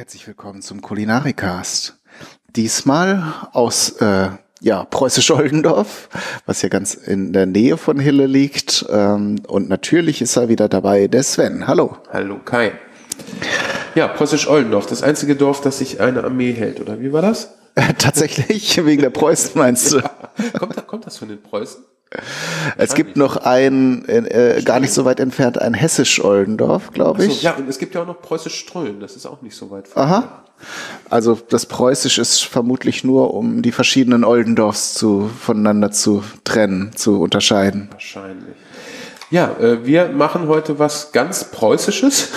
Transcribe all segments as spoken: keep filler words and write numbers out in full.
Herzlich willkommen zum Kulinarikast. Diesmal aus äh, ja, Preußisch-Oldendorf, was ja ganz in der Nähe von Hille liegt. Ähm, und natürlich ist er wieder dabei, der Sven. Hallo. Hallo Kai. Ja, Preußisch-Oldendorf, das einzige Dorf, das sich eine Armee hält, oder wie war das? Tatsächlich, wegen der Preußen meinst du? Ja. Kommt, kommt das von den Preußen? Es gibt noch ein, äh, gar nicht so weit entfernt, ein Hessisch-Oldendorf, glaube ich. So, ja, und es gibt ja auch noch Preußisch-Strömen, das ist auch nicht so weit. Aha. Also das Preußisch ist vermutlich nur, um die verschiedenen Oldendorfs zu, voneinander zu trennen, zu unterscheiden. Wahrscheinlich. Ja, äh, wir machen heute was ganz Preußisches.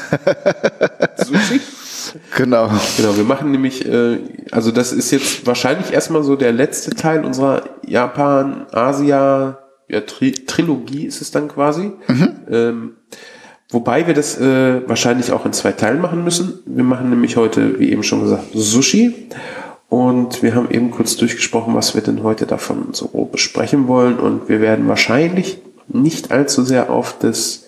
Sushi. Genau. Genau, wir machen nämlich, äh, also das ist jetzt wahrscheinlich erstmal so der letzte Teil unserer Japan-Asia ja, Tri- Trilogie ist es dann quasi. Mhm. Ähm, wobei wir das äh, wahrscheinlich auch in zwei Teilen machen müssen. Wir machen nämlich heute, wie eben schon gesagt, Sushi. Und wir haben eben kurz durchgesprochen, was wir denn heute davon so besprechen wollen. Und wir werden wahrscheinlich nicht allzu sehr auf das,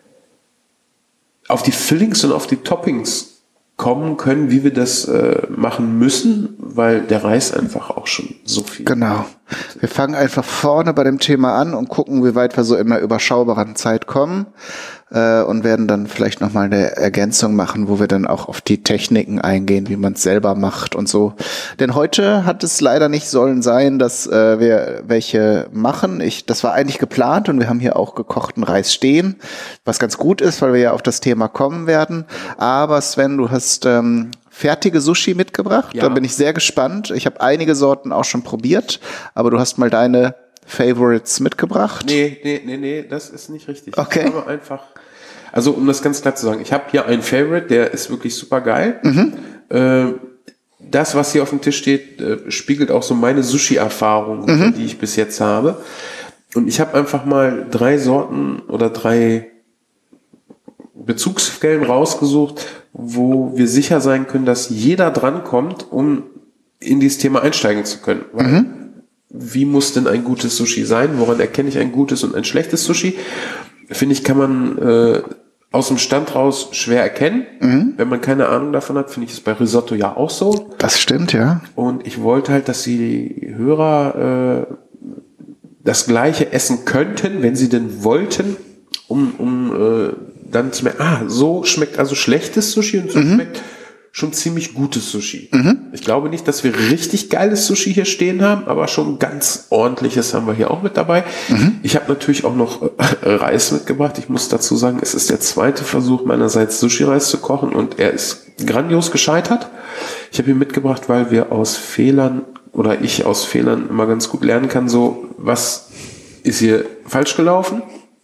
auf die Fillings und auf die Toppings kommen können, wie wir das äh, machen müssen, weil der Reis einfach auch schon so viel. Genau. Wir fangen einfach vorne bei dem Thema an und gucken, wie weit wir so in einer überschaubaren Zeit kommen äh, und werden dann vielleicht nochmal eine Ergänzung machen, wo wir dann auch auf die Techniken eingehen, wie man es selber macht und so. Denn heute hat es leider nicht sollen sein, dass äh, wir welche machen. Ich, das war eigentlich geplant und wir haben hier auch gekochten Reis stehen, was ganz gut ist, weil wir ja auf das Thema kommen werden. Aber Sven, du hast ähm, fertige Sushi mitgebracht. Ja. Da bin ich sehr gespannt. Ich habe einige Sorten auch schon probiert, aber du hast mal deine Favorites mitgebracht. Nee, nee, nee, nee, das ist nicht richtig. Okay. Ich habe einfach, also um das ganz klar zu sagen, ich habe hier einen Favorite, der ist wirklich super geil. Mhm. Äh, das, was hier auf dem Tisch steht, äh, spiegelt auch so meine Sushi-Erfahrung, mhm. die ich bis jetzt habe. Und ich habe einfach mal drei Sorten oder drei Bezugsquellen rausgesucht, wo wir sicher sein können, dass jeder drankommt, um in dieses Thema einsteigen zu können. Weil mhm. wie muss denn ein gutes Sushi sein? Woran erkenne ich ein gutes und ein schlechtes Sushi? Finde ich, kann man äh, aus dem Stand raus schwer erkennen. Mhm. Wenn man keine Ahnung davon hat, finde ich es bei Risotto ja auch so. Das stimmt, ja. Und ich wollte halt, dass die Hörer äh, das Gleiche essen könnten, wenn sie denn wollten, um, um äh, dann zu merken, ah, so schmeckt also schlechtes Sushi und so mhm. schmeckt schon ziemlich gutes Sushi. Mhm. Ich glaube nicht, dass wir richtig geiles Sushi hier stehen haben, aber schon ganz ordentliches haben wir hier auch mit dabei. Mhm. Ich habe natürlich auch noch Reis mitgebracht. Ich muss dazu sagen, es ist der zweite Versuch meinerseits, Sushi-Reis zu kochen und er ist grandios gescheitert. Ich habe ihn mitgebracht, weil wir aus Fehlern oder ich aus Fehlern immer ganz gut lernen kann, so was ist hier falsch gelaufen.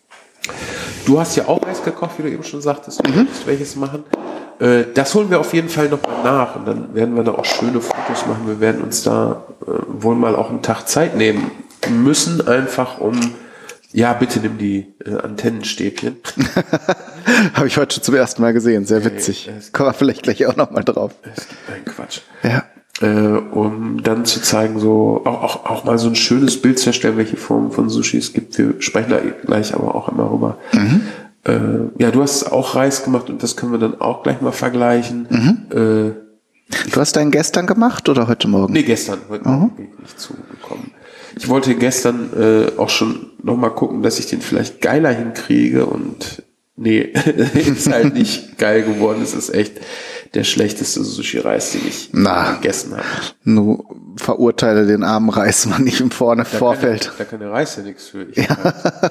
Du hast ja auch Reis gekocht, wie du eben schon sagtest, du mhm. wolltest welches machen. Äh, das holen wir auf jeden Fall nochmal nach und dann werden wir da auch schöne Fotos machen. Wir werden uns da äh, wohl mal auch einen Tag Zeit nehmen müssen, einfach um, ja, bitte nimm die äh, Antennenstäbchen. Habe ich heute zum ersten Mal gesehen, sehr witzig. Äh, Kommen wir vielleicht gleich auch nochmal drauf. Es gibt einen Quatsch. Ja. Äh, um dann zu zeigen, so auch, auch, auch mal so ein schönes Bild zu erstellen, welche Formen von Sushi es gibt. Wir sprechen da gleich aber auch immer rüber. Mhm. Äh, ja, du hast auch Reis gemacht und das können wir dann auch gleich mal vergleichen. Mhm. Äh, du hast deinen gestern gemacht oder heute Morgen? Nee, gestern. Heute mhm. Morgen bin ich nicht zugekommen. Ich wollte gestern äh, auch schon nochmal gucken, dass ich den vielleicht geiler hinkriege und nee, ist halt nicht geil geworden. Es ist echt der schlechteste Sushi-Reis, den ich Na, gegessen habe. Nur verurteile den armen Reismann nicht im vorne da Vorfeld. Kann, da kann der Reis ja nichts für. Ich ja.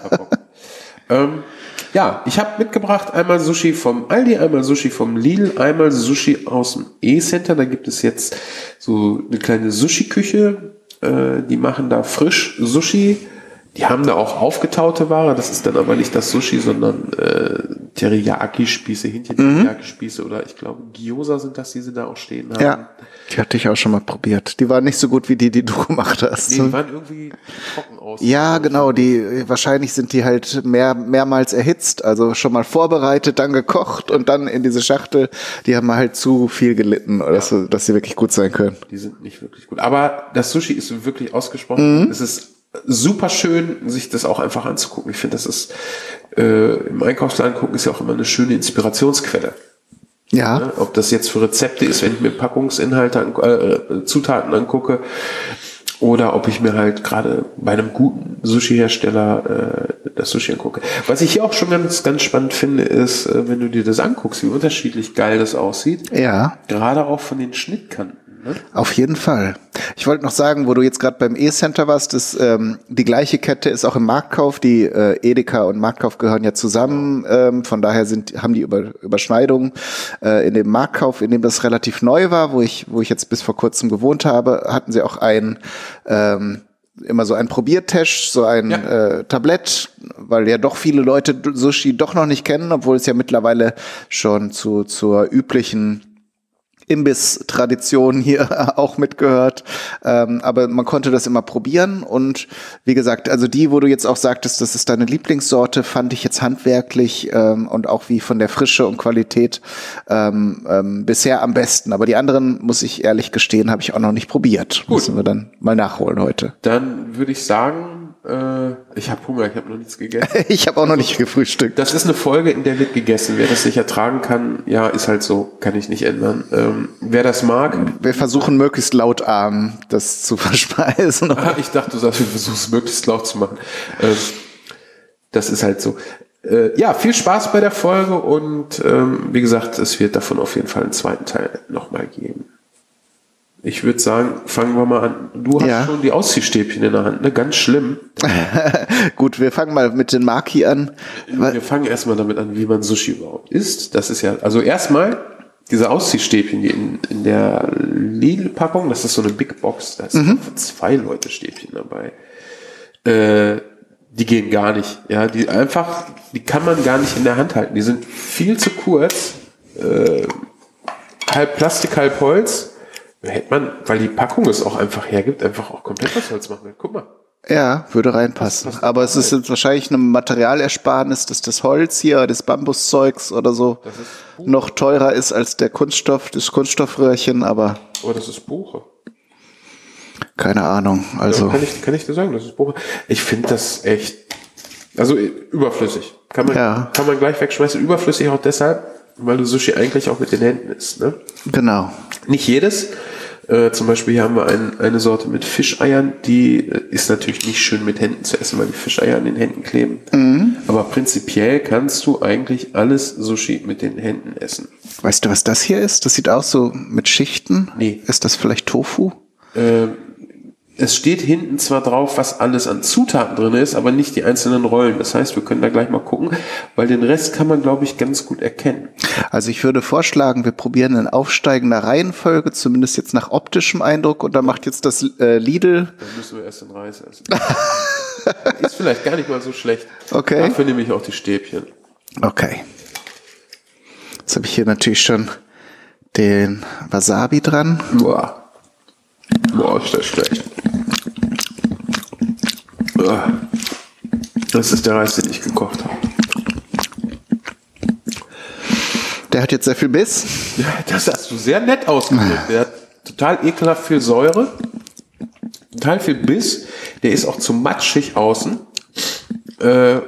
ähm, ja, ich habe mitgebracht einmal Sushi vom Aldi, einmal Sushi vom Lidl, einmal Sushi aus dem E-Center. Da gibt es jetzt so eine kleine Sushi-Küche. Äh, die machen da frisch Sushi. Die haben da auch aufgetaute Ware, das ist dann aber nicht das Sushi, sondern äh, Teriyaki-Spieße, Hähnchen-Teriyaki-Spieße oder ich glaube Gyoza sind das, die sie da auch stehen haben. Ja, die hatte ich auch schon mal probiert. Die waren nicht so gut wie die, die du gemacht hast. Nee, die waren irgendwie trocken aus. Ja, genau, die wahrscheinlich sind die halt mehr mehrmals erhitzt, also schon mal vorbereitet, dann gekocht und dann in diese Schachtel. Die haben halt zu viel gelitten, oder ja. so, dass sie wirklich gut sein können. Die sind nicht wirklich gut. Aber das Sushi ist wirklich ausgesprochen. Mhm. Es ist super schön, sich das auch einfach anzugucken. Ich finde, das ist äh, im Einkaufsladen gucken ist ja auch immer eine schöne Inspirationsquelle. Ja. Ne? Ob das jetzt für Rezepte ist, wenn ich mir Packungsinhalte, an, äh, Zutaten angucke, oder ob ich mir halt gerade bei einem guten Sushi-Hersteller äh, das Sushi angucke. Was ich hier auch schon ganz, ganz spannend finde, ist, äh, wenn du dir das anguckst, wie unterschiedlich geil das aussieht. Ja. Gerade auch von den Schnittkanten. Ne? Auf jeden Fall. Ich wollte noch sagen, wo du jetzt gerade beim E-Center warst, ist, ähm, die gleiche Kette ist auch im Marktkauf. Die äh, Edeka und Marktkauf gehören ja zusammen. Ähm, von daher sind haben die Über, Überschneidungen. Äh, in dem Marktkauf, in dem das relativ neu war, wo ich wo ich jetzt bis vor kurzem gewohnt habe, hatten sie auch ein ähm, immer so ein Probiertest, so ein ja. äh, Tablett, weil ja doch viele Leute Sushi doch noch nicht kennen, obwohl es ja mittlerweile schon zu zur üblichen Imbiss-Tradition hier auch mitgehört, ähm, aber man konnte das immer probieren und wie gesagt, also die, wo du jetzt auch sagtest, das ist deine Lieblingssorte, fand ich jetzt handwerklich ähm, und auch wie von der Frische und Qualität ähm, ähm, bisher am besten, aber die anderen, muss ich ehrlich gestehen, habe ich auch noch nicht probiert. Gut. Müssen wir dann mal nachholen heute. Dann würde ich sagen, äh, ich habe Hunger, ich habe noch nichts gegessen. Ich habe auch noch nicht gefrühstückt. Das ist eine Folge, in der wird gegessen. Wer das nicht ertragen kann, ja, ist halt so, kann ich nicht ändern. Ähm, wer das mag. Wir versuchen möglichst lautarm das zu verspeisen. Ah, ich dachte, du sagst, wir versuchen es möglichst laut zu machen. Ähm, das ist halt so. Äh, ja, viel Spaß bei der Folge und ähm, wie gesagt, es wird davon auf jeden Fall einen zweiten Teil nochmal geben. Ich würde sagen, fangen wir mal an. Du hast ja schon die Ausziehstäbchen in der Hand, ne? Ganz schlimm. Gut, wir fangen mal mit den Maki an. Wir fangen erstmal damit an, wie man Sushi überhaupt isst. Das ist ja, also erstmal diese Ausziehstäbchen, die in, in der Lidl-Packung, das ist so eine Big Box, da ist mhm. für zwei Leute Stäbchen dabei. Äh, die gehen gar nicht. Ja, die einfach, die kann man gar nicht in der Hand halten. Die sind viel zu kurz. Äh, halb Plastik, halb Holz. Hätte man, weil die Packung es auch einfach hergibt, einfach auch komplett aus Holz machen. Guck mal. Ja, würde reinpassen. Aber es ist jetzt wahrscheinlich eine Materialersparnis, dass das Holz hier, das Bambuszeugs oder so noch teurer ist als der Kunststoff, das Kunststoffröhrchen, aber. Oh, das ist Buche. Keine Ahnung. Also. Ja, kann ich, kann ich dir sagen, das ist Buche. Ich finde das echt, also überflüssig. Kann man, ja. kann man gleich wegschmeißen. Überflüssig auch deshalb, weil du Sushi eigentlich auch mit den Händen isst, ne? Genau. Nicht jedes. Äh, zum Beispiel hier haben wir ein, eine Sorte mit Fischeiern, die äh, ist natürlich nicht schön mit Händen zu essen, weil die Fischeier an den Händen kleben. Mhm. Aber prinzipiell kannst du eigentlich alles Sushi mit den Händen essen. Weißt du, was das hier ist? Das sieht aus so mit Schichten. Nee. Ist das vielleicht Tofu? Äh, es steht hinten zwar drauf, was alles an Zutaten drin ist, aber nicht die einzelnen Rollen. Das heißt, wir können da gleich mal gucken, weil den Rest kann man, glaube ich, ganz gut erkennen. Also ich würde vorschlagen, wir probieren in aufsteigender Reihenfolge, zumindest jetzt nach optischem Eindruck, und da macht jetzt das äh, Lidl. Dann müssen wir erst den Reis essen. Ist vielleicht gar nicht mal so schlecht. Okay. Dafür nehme ich auch die Stäbchen. Okay. Jetzt habe ich hier natürlich schon den Wasabi dran. Boah. Boah, ist das schlecht. Das ist der Reis, den ich gekocht habe. Der hat jetzt sehr viel Biss. Ja, das hast du sehr nett ausgedrückt. Der hat total ekelhaft viel Säure, total viel Biss. Der ist auch zu matschig außen. Äh,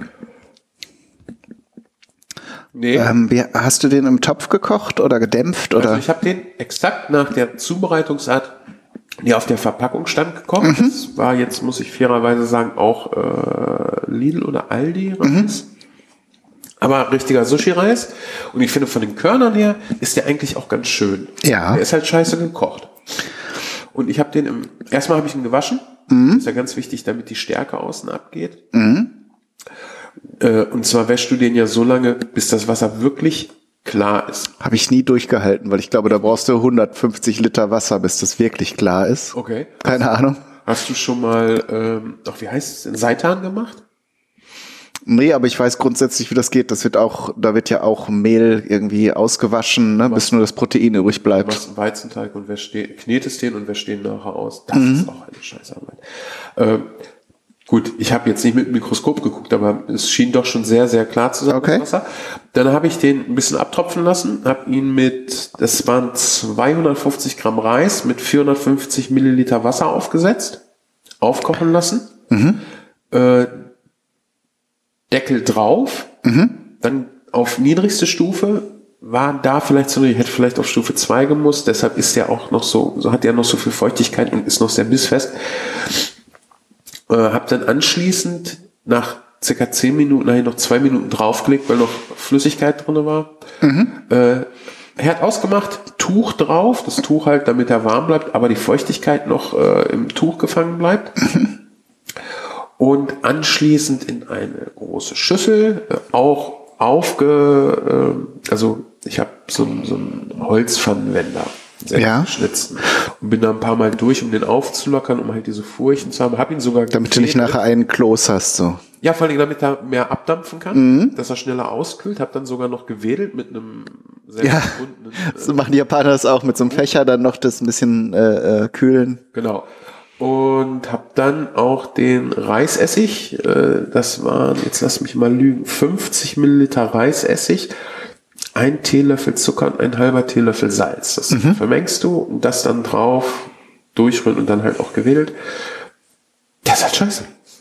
nee. Ähm, wie, hast du den im Topf gekocht oder gedämpft? Oder? Also ich habe den exakt nach der Zubereitungsart, die auf der Verpackung stand, gekocht. Mhm. Das war jetzt, muss ich fairerweise sagen, auch äh, Lidl oder Aldi Reis. Mhm. Aber richtiger Sushi-Reis. Und ich finde, von den Körnern her ist der eigentlich auch ganz schön. Ja. Der ist halt scheiße gekocht. Und ich habe den im, erstmal habe ich ihn gewaschen. Mhm. Das ist ja ganz wichtig, damit die Stärke außen abgeht. Mhm. Äh, und zwar wäschst du den ja so lange, bis das Wasser wirklich klar ist. Habe ich nie durchgehalten, weil ich glaube, da brauchst du hundertfünfzig Liter Wasser, bis das wirklich klar ist. Okay. Keine hast, Ahnung. Hast du schon mal, ähm, ach, wie heißt es denn, Seitan gemacht? Nee, aber ich weiß grundsätzlich, wie das geht. Das wird auch, da wird ja auch Mehl irgendwie ausgewaschen, ne, bis nur das Protein übrig bleibt. Du machst einen Weizenteig und wäschst den, knetest den und wäschst den nachher aus. Das mhm. ist auch eine Scheißarbeit. Ähm, Gut, ich habe jetzt nicht mit dem Mikroskop geguckt, aber es schien doch schon sehr, sehr klar zu sein, okay. das Wasser. Dann habe ich den ein bisschen abtropfen lassen, habe ihn mit, das waren zweihundertfünfzig Gramm Reis mit vierhundertfünfzig Milliliter Wasser aufgesetzt, aufkochen lassen, mhm. äh, Deckel drauf, mhm. dann auf niedrigste Stufe war da vielleicht so, ich hätte vielleicht auf Stufe zwei gemusst, deshalb ist der auch noch so, so hat der noch so viel Feuchtigkeit und ist noch sehr bissfest. Äh, hab dann anschließend nach circa zehn Minuten, nein, noch zwei Minuten draufgelegt, weil noch Flüssigkeit drin war. Mhm. Äh, Herd ausgemacht, Tuch drauf, das Tuch halt, damit er warm bleibt, aber die Feuchtigkeit noch äh, im Tuch gefangen bleibt. Und anschließend in eine große Schüssel, äh, auch aufge, äh, also ich habe so, so einen Holzpfannenwender selbst ja. geschnitzt und bin da ein paar Mal durch, um den aufzulockern, um halt diese Furchen zu haben. Hab ihn sogar damit du nicht nachher einen Kloß hast, so. Ja, vor allem damit er mehr abdampfen kann, mhm. dass er schneller auskühlt. Hab dann sogar noch gewedelt mit einem selbst ja. gebundenen. Äh, so machen die Japaner das auch mit so einem Fächer, dann noch das ein bisschen äh, äh, kühlen. Genau. Und hab dann auch den Reisessig, äh, das waren, jetzt lass mich mal lügen, fünfzig Milliliter Reisessig, ein Teelöffel Zucker und ein halber Teelöffel Salz. Das mhm. vermengst du und das dann drauf, durchrühren und dann halt auch gewedelt. Das ist halt scheiße.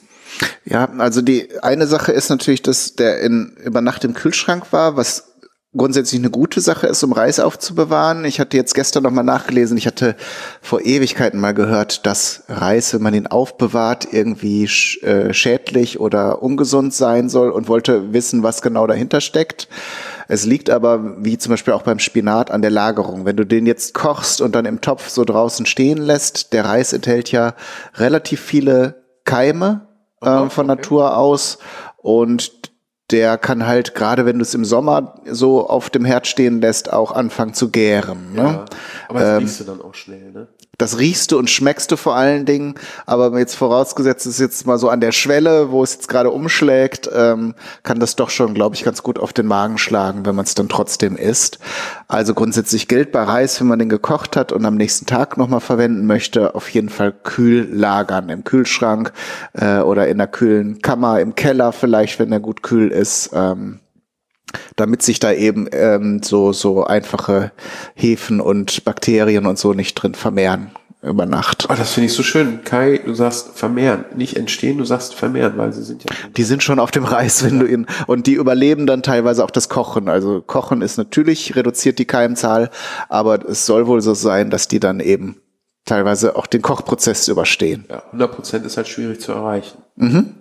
Ja, also die eine Sache ist natürlich, dass der in, über Nacht im Kühlschrank war, was grundsätzlich eine gute Sache ist, um Reis aufzubewahren. Ich hatte jetzt gestern noch mal nachgelesen, ich hatte vor Ewigkeiten mal gehört, dass Reis, wenn man ihn aufbewahrt, irgendwie sch- äh, schädlich oder ungesund sein soll und wollte wissen, was genau dahinter steckt. Es liegt aber, wie zum Beispiel auch beim Spinat, an der Lagerung. Wenn du den jetzt kochst und dann im Topf so draußen stehen lässt, der Reis enthält ja relativ viele Keime, von okay. Natur aus, und der kann halt, gerade wenn du es im Sommer so auf dem Herd stehen lässt, auch anfangen zu gären. Ne? Ja, aber das ähm, riechst du dann auch schnell, ne? Das riechst du und schmeckst du vor allen Dingen, aber jetzt vorausgesetzt ist jetzt mal so an der Schwelle, wo es jetzt gerade umschlägt, ähm, kann das doch schon, glaube ich, ganz gut auf den Magen schlagen, wenn man es dann trotzdem isst. Also grundsätzlich gilt bei Reis, wenn man den gekocht hat und am nächsten Tag nochmal verwenden möchte, auf jeden Fall kühl lagern, im Kühlschrank äh, oder in einer kühlen Kammer, im Keller vielleicht, wenn er gut kühl ist, ähm, damit sich da eben ähm, so so einfache Hefen und Bakterien und so nicht drin vermehren über Nacht. Oh, das finde ich so schön. Kai, du sagst vermehren, nicht entstehen, du sagst vermehren, weil sie sind ja... Die sind schon auf dem Reis, wenn ja. du ihn... Und die überleben dann teilweise auch das Kochen. Also Kochen ist natürlich, reduziert die Keimzahl, aber es soll wohl so sein, dass die dann eben teilweise auch den Kochprozess überstehen. Ja, hundert Prozent ist halt schwierig zu erreichen. Mhm.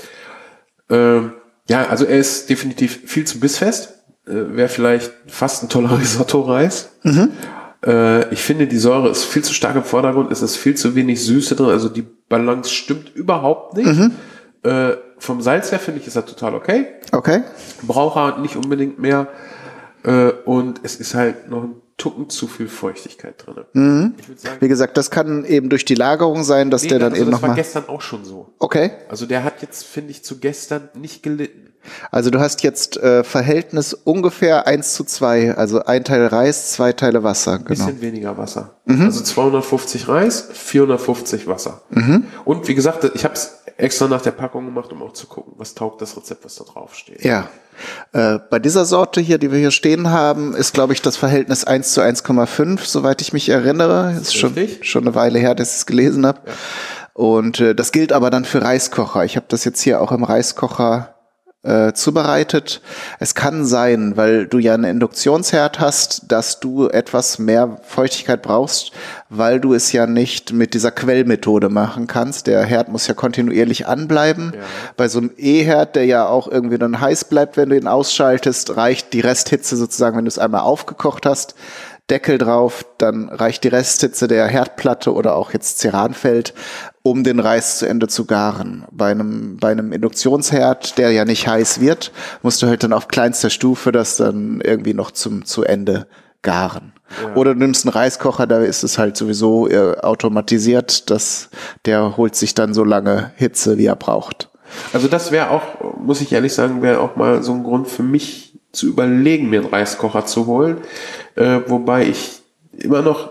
Ähm, Ja, also er ist definitiv viel zu bissfest. Äh, Wäre vielleicht fast ein toller Risotto-Reis. Mhm. Äh, ich finde, die Säure ist viel zu stark im Vordergrund. Es ist viel zu wenig Süße drin. Also die Balance stimmt überhaupt nicht. Mhm. Äh, vom Salz her finde ich, ist er total okay. Okay. Braucht er nicht unbedingt mehr. Äh, und es ist halt noch ein Tucken zu viel Feuchtigkeit drin. Mhm. Ich würde sagen, wie gesagt, das kann eben durch die Lagerung sein, dass nee, der dann also eben das noch mal... Das war gestern auch schon so. Okay. Also der hat jetzt, finde ich, zu gestern nicht gelitten. Also du hast jetzt äh, Verhältnis ungefähr eins zu zwei, also ein Teil Reis, zwei Teile Wasser. Genau. Bisschen weniger Wasser. Mhm. Also zweihundertfünfzig Reis, vierhundertfünfzig Wasser. Mhm. Und wie gesagt, ich habe es extra nach der Packung gemacht, um auch zu gucken, was taugt das Rezept, was da drauf steht. Ja. Äh, bei dieser Sorte hier, die wir hier stehen haben, ist, glaube ich, das Verhältnis eins zu eins Komma fünf, soweit ich mich erinnere. Das ist schon, schon eine Weile her, dass ich es gelesen habe. Ja. Und äh, das gilt aber dann für Reiskocher. Ich habe das jetzt hier auch im Reiskocher äh, zubereitet. Es kann sein, weil du ja einen Induktionsherd hast, dass du etwas mehr Feuchtigkeit brauchst, weil du es ja nicht mit dieser Quellmethode machen kannst. Der Herd muss ja kontinuierlich anbleiben. Ja. Bei so einem E-Herd, der ja auch irgendwie dann heiß bleibt, wenn du ihn ausschaltest, reicht die Resthitze sozusagen, wenn du es einmal aufgekocht hast, Deckel drauf, dann reicht die Resthitze der Herdplatte oder auch jetzt Ceranfeld, um den Reis zu Ende zu garen. Bei einem, bei einem Induktionsherd, der ja nicht heiß wird, musst du halt dann auf kleinster Stufe das dann irgendwie noch zum, zu Ende garen. Ja. Oder du nimmst einen Reiskocher, da ist es halt sowieso äh, automatisiert, dass der holt sich dann so lange Hitze, wie er braucht. Also das wäre auch, muss ich ehrlich sagen, wäre auch mal so ein Grund für mich zu überlegen, mir einen Reiskocher zu holen, äh, wobei ich immer noch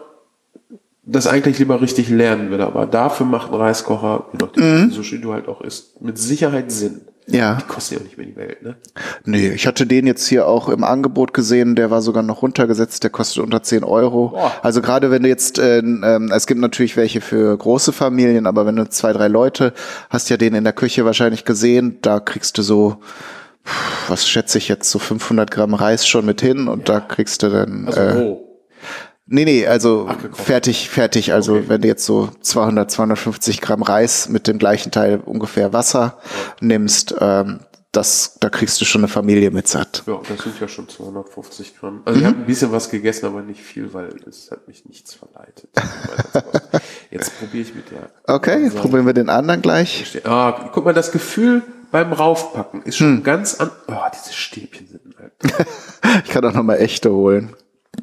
das eigentlich lieber richtig lernen würde, aber dafür macht ein Reiskocher, je nachdem, mhm. so schön du halt auch isst, mit Sicherheit Sinn. Ja. Die kosten ja auch nicht mehr die Welt, ne? Nee, ich hatte den jetzt hier auch im Angebot gesehen, der war sogar noch runtergesetzt, der kostet unter zehn Euro. Boah. Also gerade wenn du jetzt, äh, äh, es gibt natürlich welche für große Familien, aber wenn du zwei, drei Leute, hast ja den in der Küche wahrscheinlich gesehen, da kriegst du so was schätze ich jetzt, so fünfhundert Gramm Reis schon mit hin und ja. da kriegst du dann... Also äh, roh. Nee, nee, also Ach, fertig, fertig. Also okay. wenn du jetzt so zweihundert, zweihundertfünfzig Gramm Reis mit dem gleichen Teil ungefähr Wasser ja. nimmst, ähm, das, da kriegst du schon eine Familie mit satt. Ja, das sind ja schon zweihundertfünfzig Gramm. Also mhm. ich habe ein bisschen was gegessen, aber nicht viel, weil es hat mich nichts verleitet. Jetzt probiere ich mit der. Okay, jetzt probieren wir den anderen gleich. Ah, guck mal, das Gefühl beim Raufpacken ist schon hm. ganz an. Oh, diese Stäbchen sind halt. Ich kann auch nochmal echte holen.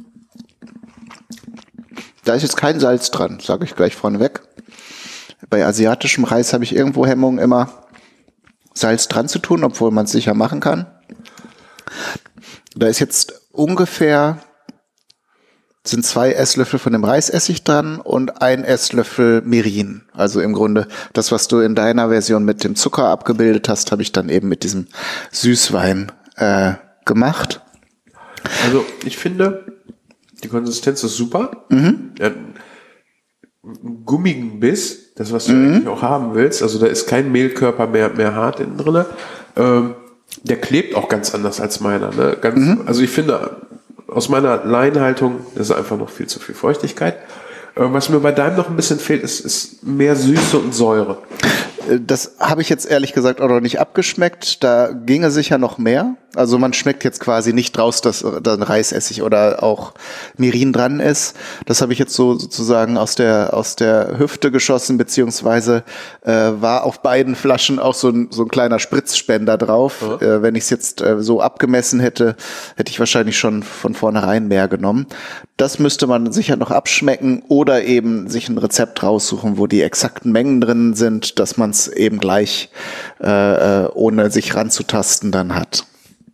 Da ist jetzt kein Salz dran, sage ich gleich vorneweg. Bei asiatischem Reis habe ich irgendwo Hemmungen, immer Salz dran zu tun, obwohl man es sicher machen kann. Da ist jetzt ungefähr, sind zwei Esslöffel von dem Reisessig dran und ein Esslöffel Mirin. Also im Grunde das, was du in deiner Version mit dem Zucker abgebildet hast, habe ich dann eben mit diesem Süßwein äh, gemacht. Also ich finde, die Konsistenz ist super. Mhm. Ja, einen gummigen Biss, das, was du mhm. eigentlich auch haben willst. Also da ist kein Mehlkörper mehr, mehr hart innen drin. Ähm, der klebt auch ganz anders als meiner. Ne? Ganz, mhm. Also ich finde, aus meiner Laienhaltung ist einfach noch viel zu viel Feuchtigkeit. Ähm, was mir bei deinem noch ein bisschen fehlt, ist, ist mehr Süße und Säure. Das habe ich jetzt ehrlich gesagt auch noch nicht abgeschmeckt. Da ginge sicher noch mehr. Also man schmeckt jetzt quasi nicht raus, dass da ein Reisessig oder auch Mirin dran ist. Das habe ich jetzt so sozusagen aus der aus der Hüfte geschossen, beziehungsweise äh, war auf beiden Flaschen auch so ein, so ein kleiner Spritzspender drauf. Mhm. Äh, wenn ich es jetzt äh, so abgemessen hätte, hätte ich wahrscheinlich schon von vornherein mehr genommen. Das müsste man sicher noch abschmecken oder eben sich ein Rezept raussuchen, wo die exakten Mengen drin sind, dass man es eben gleich, äh, ohne sich ranzutasten, dann hat.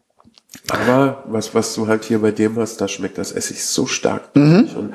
Aber was, was du halt hier bei dem hast, da schmeckt das Essig so stark. Mhm. Und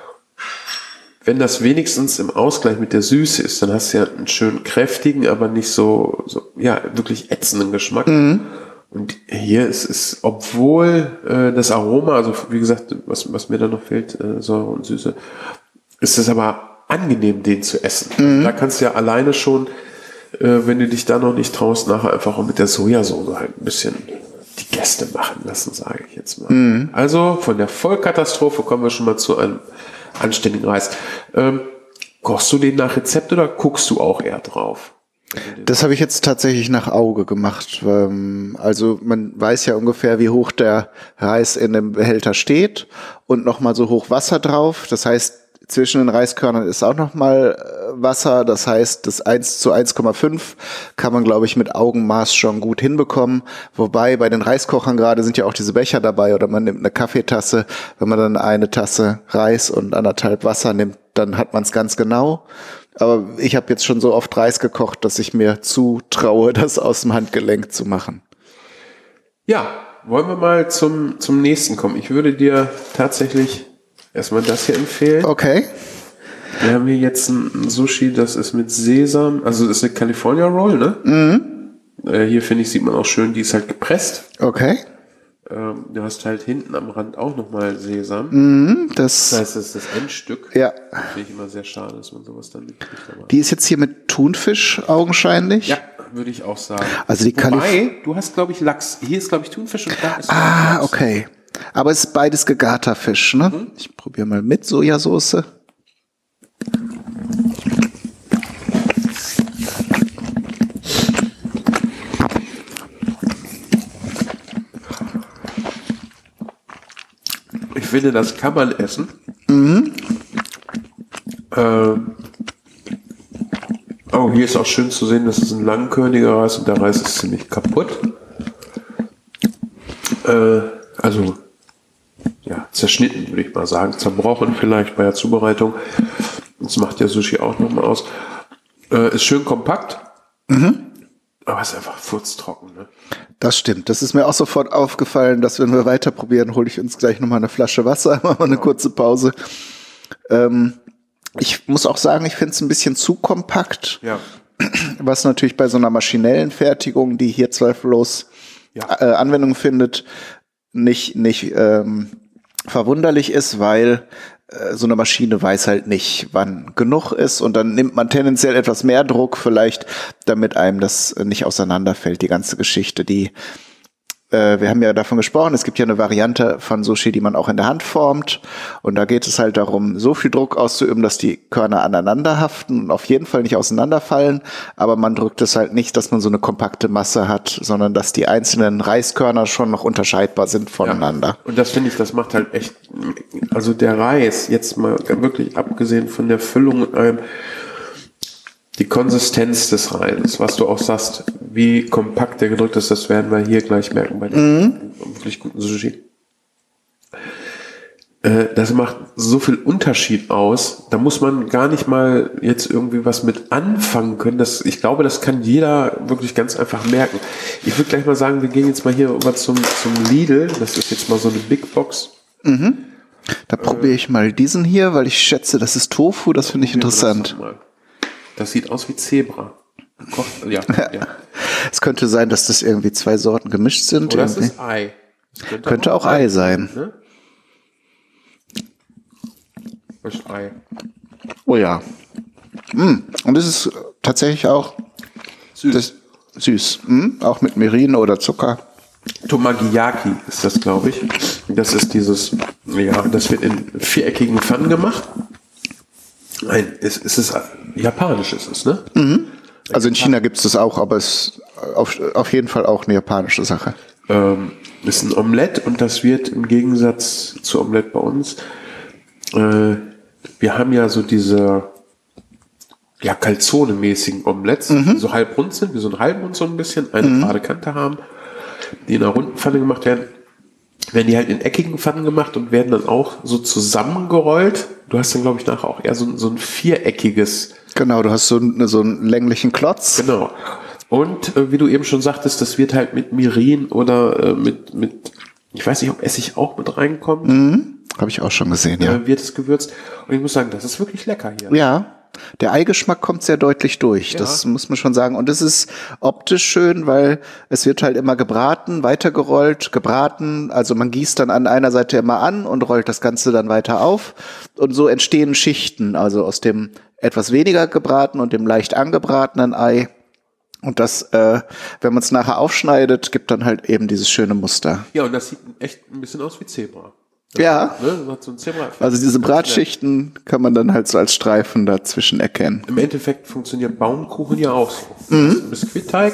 wenn das wenigstens im Ausgleich mit der Süße ist, dann hast du ja einen schön kräftigen, aber nicht so, so ja, wirklich ätzenden Geschmack. Mhm. Und hier ist es, obwohl äh, das Aroma, also wie gesagt, was, was mir da noch fehlt, äh, Säure und Süße, ist es aber angenehm, den zu essen. Mhm. Da kannst du ja alleine schon, äh, wenn du dich da noch nicht traust, nachher einfach auch mit der Sojasauce halt ein bisschen die Gäste machen lassen, sage ich jetzt mal. Mhm. Also von der Vollkatastrophe kommen wir schon mal zu einem anständigen Reis. Ähm, kochst du den nach Rezept oder guckst du auch eher drauf? Das habe ich jetzt tatsächlich nach Auge gemacht. Also man weiß ja ungefähr, wie hoch der Reis in dem Behälter steht und nochmal so hoch Wasser drauf. Das heißt, zwischen den Reiskörnern ist auch nochmal Wasser. Das heißt, das eins zu eins Komma fünf kann man, glaube ich, mit Augenmaß schon gut hinbekommen. Wobei bei den Reiskochern gerade sind ja auch diese Becher dabei oder man nimmt eine Kaffeetasse. Wenn man dann eine Tasse Reis und anderthalb Wasser nimmt, dann hat man es ganz genau. Aber ich habe jetzt schon so oft Reis gekocht, dass ich mir zutraue, das aus dem Handgelenk zu machen. Ja, wollen wir mal zum, zum nächsten kommen. Ich würde dir tatsächlich erstmal das hier empfehlen. Okay. Wir haben hier jetzt ein Sushi, das ist mit Sesam, also das ist eine California Roll, ne? Mhm. Äh, hier finde ich, sieht man auch schön, die ist halt gepresst. Okay. Ähm, du hast halt hinten am Rand auch nochmal Sesam. Mhm, das, das heißt, das ist das Endstück. Ja. Finde ich immer sehr schade, dass man sowas dann nicht kriegt. Die ist jetzt hier mit Thunfisch augenscheinlich. Ja, würde ich auch sagen. Also die Wobei, Kalif- du hast, glaube ich, Lachs. Hier ist, glaube ich, Thunfisch und da ist Ah, Lachs. okay. Aber es ist beides gegarter Fisch, ne? Mhm. Ich probiere mal mit Sojasauce. Ich finde, das kann man essen. Mhm. Ähm. Oh, hier ist auch schön zu sehen, das ist ein langkörniger Reis und der Reis ist ziemlich kaputt. Äh, also, ja, zerschnitten, würde ich mal sagen. Zerbrochen vielleicht bei der Zubereitung. Das macht ja Sushi auch nochmal aus. Äh, ist schön kompakt. Mhm. Aber ist einfach furztrocken, ne? Das stimmt. Das ist mir auch sofort aufgefallen, dass wenn wir weiter probieren, hole ich uns gleich nochmal eine Flasche Wasser, machen wir eine kurze Pause. Ähm, ich muss auch sagen, ich finde es ein bisschen zu kompakt. Ja. Was natürlich bei so einer maschinellen Fertigung, die hier zweifellos ja. äh, Anwendung findet, nicht, nicht ähm, verwunderlich ist, weil äh, so eine Maschine weiß halt nicht, wann genug ist und dann nimmt man tendenziell etwas mehr Druck vielleicht, damit einem das nicht auseinanderfällt, die ganze Geschichte. Die äh, wir haben ja davon gesprochen, es gibt ja eine Variante von Sushi, die man auch in der Hand formt. Und da geht es halt darum, so viel Druck auszuüben, dass die Körner aneinander haften und auf jeden Fall nicht auseinanderfallen. Aber man drückt es halt nicht, dass man so eine kompakte Masse hat, sondern dass die einzelnen Reiskörner schon noch unterscheidbar sind voneinander. Ja. Und das finde ich, das macht halt echt, also der Reis, jetzt mal wirklich abgesehen von der Füllung und allem, die Konsistenz des Reis, was du auch sagst, wie kompakt der gedrückt ist, das werden wir hier gleich merken bei dem mhm. wirklich guten Sushi. Äh, das macht so viel Unterschied aus, da muss man gar nicht mal jetzt irgendwie was mit anfangen können. Das, ich glaube, das kann jeder wirklich ganz einfach merken. Ich würde gleich mal sagen, wir gehen jetzt mal hier rüber zum, zum Lidl. Das ist jetzt mal so eine Big Box. Mhm. Da äh, probiere ich mal diesen hier, weil ich schätze, das ist Tofu, das finde ich interessant. Das sieht aus wie Zebra. Kocht, ja, ja. Es könnte sein, dass das irgendwie zwei Sorten gemischt sind. Oder das ist Ei. Das könnte, könnte auch, auch Ei sein. Ne? Das ist Ei. Oh ja. Mm. Und das ist tatsächlich auch süß. Das, süß. Mm. Auch mit Mirin oder Zucker. Tomagiyaki ist das, glaube ich. Das ist dieses, ja, das wird in viereckigen Pfannen gemacht. Nein, es, es ist japanisch, ist es, ne? Mhm. Also in China gibt es das auch, aber es ist auf, auf jeden Fall auch eine japanische Sache. Ähm, ist ein Omelett und das wird im Gegensatz zu Omelett bei uns, äh, wir haben ja so diese ja, Calzone-mäßigen Omelettes, mhm. die so halbrund sind, wie so ein Halbmond so ein bisschen, eine mhm. gerade Kante haben, die in einer runden Pfanne gemacht werden. Werden die halt in eckigen Pfannen gemacht und werden dann auch so zusammengerollt. Du hast dann, glaube ich, nachher auch eher so, so ein viereckiges. Genau, du hast so, eine, so einen länglichen Klotz. Genau. Und äh, wie du eben schon sagtest, das wird halt mit Mirin oder äh, mit, mit, ich weiß nicht, ob Essig auch mit reinkommt. Mhm. Habe ich auch schon gesehen, ja. Äh, wird es gewürzt. Und ich muss sagen, das ist wirklich lecker hier. Ja. Der Eigeschmack kommt sehr deutlich durch, ja. Das muss man schon sagen. Und es ist optisch schön, weil es wird halt immer gebraten, weitergerollt, gebraten. Also man gießt dann an einer Seite immer an und rollt das Ganze dann weiter auf. Und so entstehen Schichten, also aus dem etwas weniger gebratenen und dem leicht angebratenen Ei. Und das, äh, wenn man es nachher aufschneidet, gibt dann halt eben dieses schöne Muster. Ja, und das sieht echt ein bisschen aus wie Zebra. Das ja, ne, so ein Zebra also diese Bratschichten kann man dann halt so als Streifen dazwischen erkennen. Im Endeffekt funktioniert Baumkuchen ja auch so. Mhm. Ein Biskuitteig,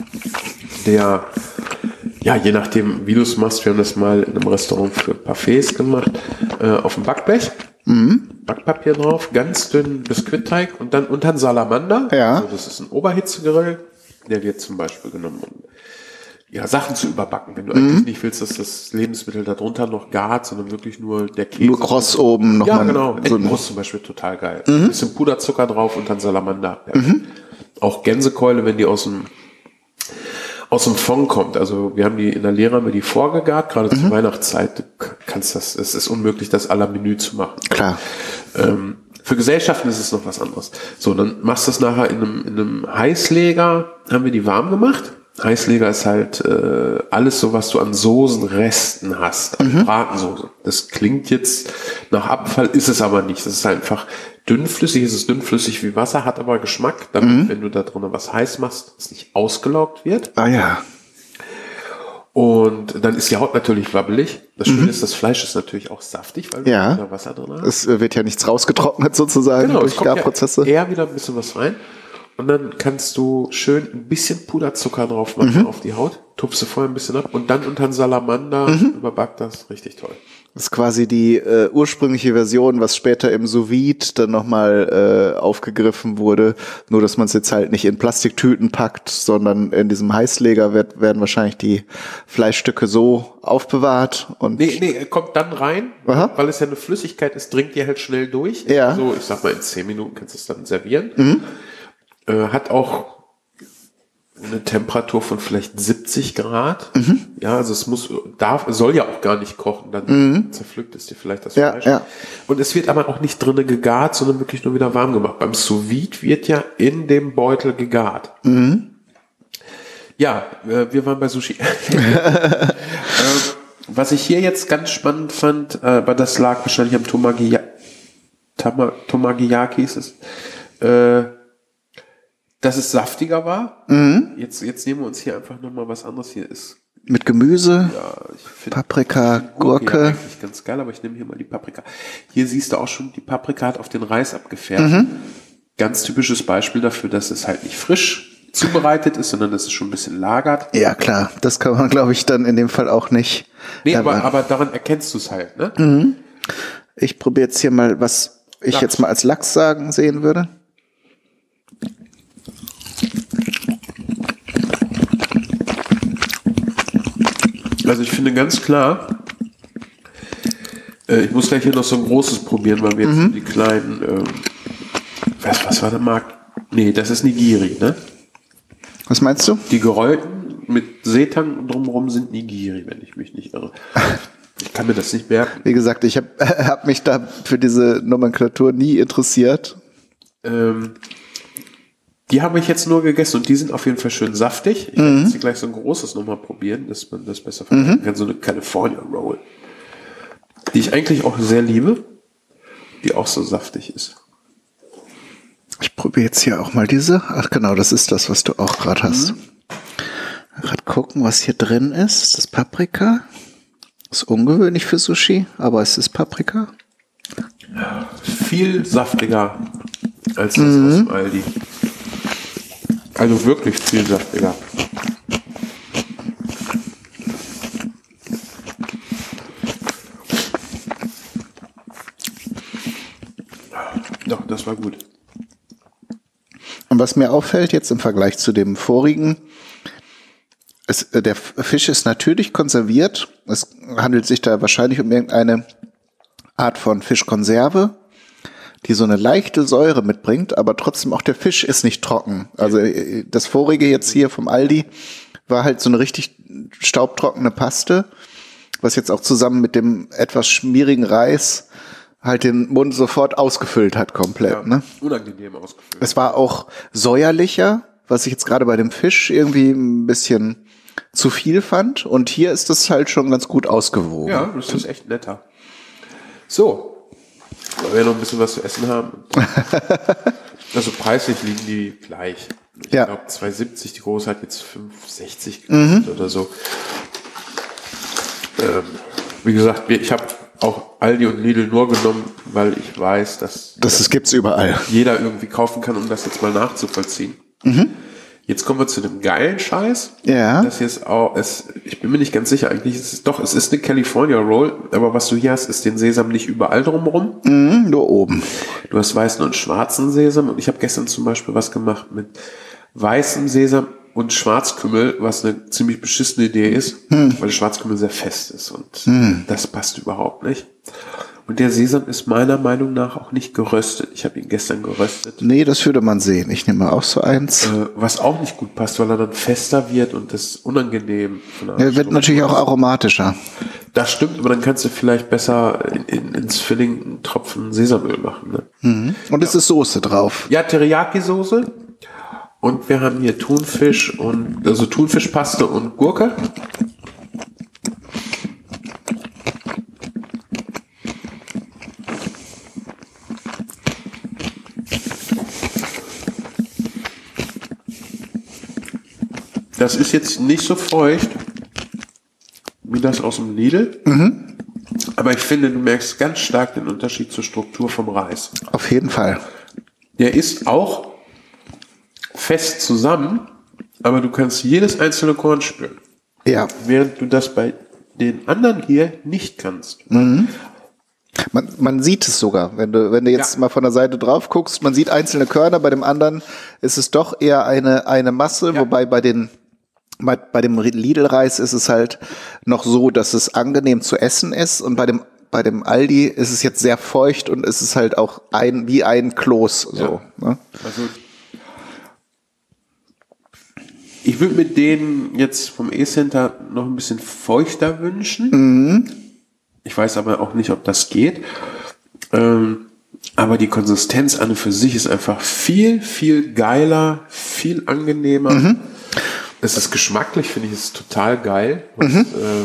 der, ja, je nachdem, wie du es machst, wir haben das mal in einem Restaurant für Parfaits gemacht, äh, auf dem Backblech, mhm. Backpapier drauf, ganz dünn Biskuitteig und dann unter ein Salamander. Ja. Also das ist ein Oberhitzegrill, der wird zum Beispiel genommen, um ja, Sachen zu überbacken, wenn du mhm. eigentlich nicht willst, dass das Lebensmittel darunter noch gart, sondern wirklich nur der Käse. Nur kross oben noch ja, mal. Genau. So Entenbrust zum Beispiel total geil. Mhm. Ein bisschen Puderzucker drauf und dann Salamander. Ja. Mhm. Auch Gänsekeule, wenn die aus dem aus dem Fond kommt. Also wir haben die in der Lehre haben wir die vorgegart, gerade mhm. zur Weihnachtszeit. Du kannst das, es ist unmöglich, das à la Menü zu machen. Klar. Ähm, für Gesellschaften ist es noch was anderes. So, dann machst du es nachher in einem, in einem Heißleger, haben wir die warm gemacht. Heißleger ist halt äh, alles so, was du an Soßenresten hast, an mhm. Bratensoße. Das klingt jetzt nach Abfall, ist es aber nicht. Das ist einfach dünnflüssig, es ist dünnflüssig wie Wasser, hat aber Geschmack, damit, mhm. wenn du da drin was heiß machst, es nicht ausgelaugt wird. Ah ja. Und dann ist die Haut natürlich wabbelig. Das Schöne mhm. ist, das Fleisch ist natürlich auch saftig, weil ja. du da Wasser drin hast. Es wird ja nichts rausgetrocknet sozusagen genau, durch Garprozesse. Ja eher wieder ein bisschen was rein. Und dann kannst du schön ein bisschen Puderzucker drauf machen mhm. auf die Haut. Tupst du vorher ein bisschen ab und dann unter den Salamander mhm. überbackt das. Richtig toll. Das ist quasi die äh, ursprüngliche Version, was später im Sous-Vide dann nochmal äh, aufgegriffen wurde. Nur, dass man es jetzt halt nicht in Plastiktüten packt, sondern in diesem Heißleger wird, werden wahrscheinlich die Fleischstücke so aufbewahrt. Und nee, nee, kommt dann rein, Aha. weil es ja eine Flüssigkeit ist, dringt die halt schnell durch. Ja. Also ich sag mal, in zehn Minuten kannst du es dann servieren. Mhm. Äh, hat auch eine Temperatur von vielleicht siebzig Grad. Mhm. Ja, also es muss, darf, soll ja auch gar nicht kochen, dann mhm. zerpflückt es dir vielleicht das ja, Fleisch. Ja. Und es wird aber auch nicht drinnen gegart, sondern wirklich nur wieder warm gemacht. Beim Sous-Vide wird ja in dem Beutel gegart. Mhm. Ja, äh, wir waren bei Sushi. äh, was ich hier jetzt ganz spannend fand, äh, aber das lag wahrscheinlich am Tomagiya- Tama- Tomagiyaki, ist es, äh, dass es saftiger war. Mhm. Jetzt, jetzt nehmen wir uns hier einfach nochmal was anderes. Hier ist Mit Gemüse, Ja, ich find, Paprika, ich find Gurke. Gurke. Ja, eigentlich ganz geil, aber ich nehme hier mal die Paprika. Hier siehst du auch schon, die Paprika hat auf den Reis abgefärbt. Mhm. Ganz typisches Beispiel dafür, dass es halt nicht frisch zubereitet ist, sondern dass es schon ein bisschen lagert. Ja, klar. Das kann man, glaube ich, dann in dem Fall auch nicht. Nee, Ja, aber, aber daran erkennst du es halt, ne? Mhm. Ich probiere jetzt hier mal, was ich Lachs. jetzt mal als Lachs sagen sehen würde. Also ich finde ganz klar, äh, ich muss gleich hier noch so ein großes probieren, weil wir jetzt Mhm. die kleinen, ähm, was, was war der Markt? Nee, das ist Nigiri, ne? Was meinst du? Die gerollten mit Seetang drumherum sind Nigiri, wenn ich mich nicht irre. Ich kann mir das nicht merken. Wie gesagt, ich habe hab mich da für diese Nomenklatur nie interessiert. Ähm, die habe ich jetzt nur gegessen und die sind auf jeden Fall schön saftig. Ich werde jetzt hier gleich so ein großes nochmal probieren, dass man das besser vergleichen kann. So eine California Roll. Die ich eigentlich auch sehr liebe, die auch so saftig ist. Ich probiere jetzt hier auch mal diese. Ach genau, das ist das, was du auch gerade hast. Gerade gucken, was hier drin ist. Das Paprika. Ist ungewöhnlich für Sushi, aber es ist Paprika. Viel saftiger als das aus dem Aldi. Also wirklich viel saftiger. Doch, das war gut. Und was mir auffällt jetzt im Vergleich zu dem vorigen, es, äh, der Fisch ist natürlich konserviert. Es handelt sich da wahrscheinlich um irgendeine Art von Fischkonserve, die so eine leichte Säure mitbringt, aber trotzdem auch der Fisch ist nicht trocken. Also äh, das vorige jetzt hier vom Aldi war halt so eine richtig staubtrockene Paste, was jetzt auch zusammen mit dem etwas schmierigen Reis halt den Mund sofort ausgefüllt hat komplett. Ja, Ne? unangenehm ausgefüllt. Es war auch säuerlicher, was ich jetzt gerade bei dem Fisch irgendwie ein bisschen zu viel fand. Und hier ist das halt schon ganz gut ausgewogen. Ja, das ist echt netter. So, weil wir noch ein bisschen was zu essen haben. Also preislich liegen die gleich. Ich Ja. glaube zwei siebzig, die große hat jetzt fünf sechzig gekostet oder so. Ähm, wie gesagt, wir- ich habe auch Aldi und Lidl nur genommen, weil ich weiß, dass Das ist, gibt's überall. jeder irgendwie kaufen kann, um das jetzt mal nachzuvollziehen. Jetzt kommen wir zu dem geilen Scheiß. Ja. Das hier ist auch, es, ich bin mir nicht ganz sicher, eigentlich ist es doch, es ist eine California Roll, aber was du hier hast, ist den Sesam nicht überall drumherum. Mhm, nur oben. Du hast weißen und schwarzen Sesam und ich habe gestern zum Beispiel was gemacht mit weißem Sesam und Schwarzkümmel, was eine ziemlich beschissene Idee ist, weil Schwarzkümmel sehr fest ist und das passt überhaupt nicht. Und der Sesam ist meiner Meinung nach auch nicht geröstet. Ich habe ihn gestern geröstet. Nee, das würde man sehen. Ich nehme auch so eins. Äh, was auch nicht gut passt, weil er dann fester wird und das ist unangenehm. Von der Er wird Struktur. natürlich auch aromatischer. Das stimmt, aber dann kannst du vielleicht besser in, in, ins Filling einen Tropfen Sesamöl machen. Ne? Und es ist Soße drauf. Ja, Teriyaki-Soße. Und wir haben hier Thunfisch und, also Thunfischpaste und Gurke. Das ist jetzt nicht so feucht wie das aus dem Lidl. Aber ich finde, du merkst ganz stark den Unterschied zur Struktur vom Reis. Auf jeden Fall. Der ist auch fest zusammen, aber du kannst jedes einzelne Korn spüren. Ja. Während du das bei den anderen hier nicht kannst. Man, man sieht es sogar, wenn du, wenn du jetzt Ja. mal von der Seite drauf guckst, man sieht einzelne Körner, bei dem anderen ist es doch eher eine, eine Masse, Ja. wobei bei den bei, bei dem Lidl-Reis ist es halt noch so, dass es angenehm zu essen ist und bei dem bei dem Aldi ist es jetzt sehr feucht und es ist halt auch ein wie ein Kloß so. Ne? Also ich würde mir den jetzt vom E-Center noch ein bisschen feuchter wünschen. Ich weiß aber auch nicht, ob das geht. Ähm, aber die Konsistenz an und für sich ist einfach viel, viel geiler, viel angenehmer. Es ist geschmacklich, finde ich, es total geil. Was, ähm,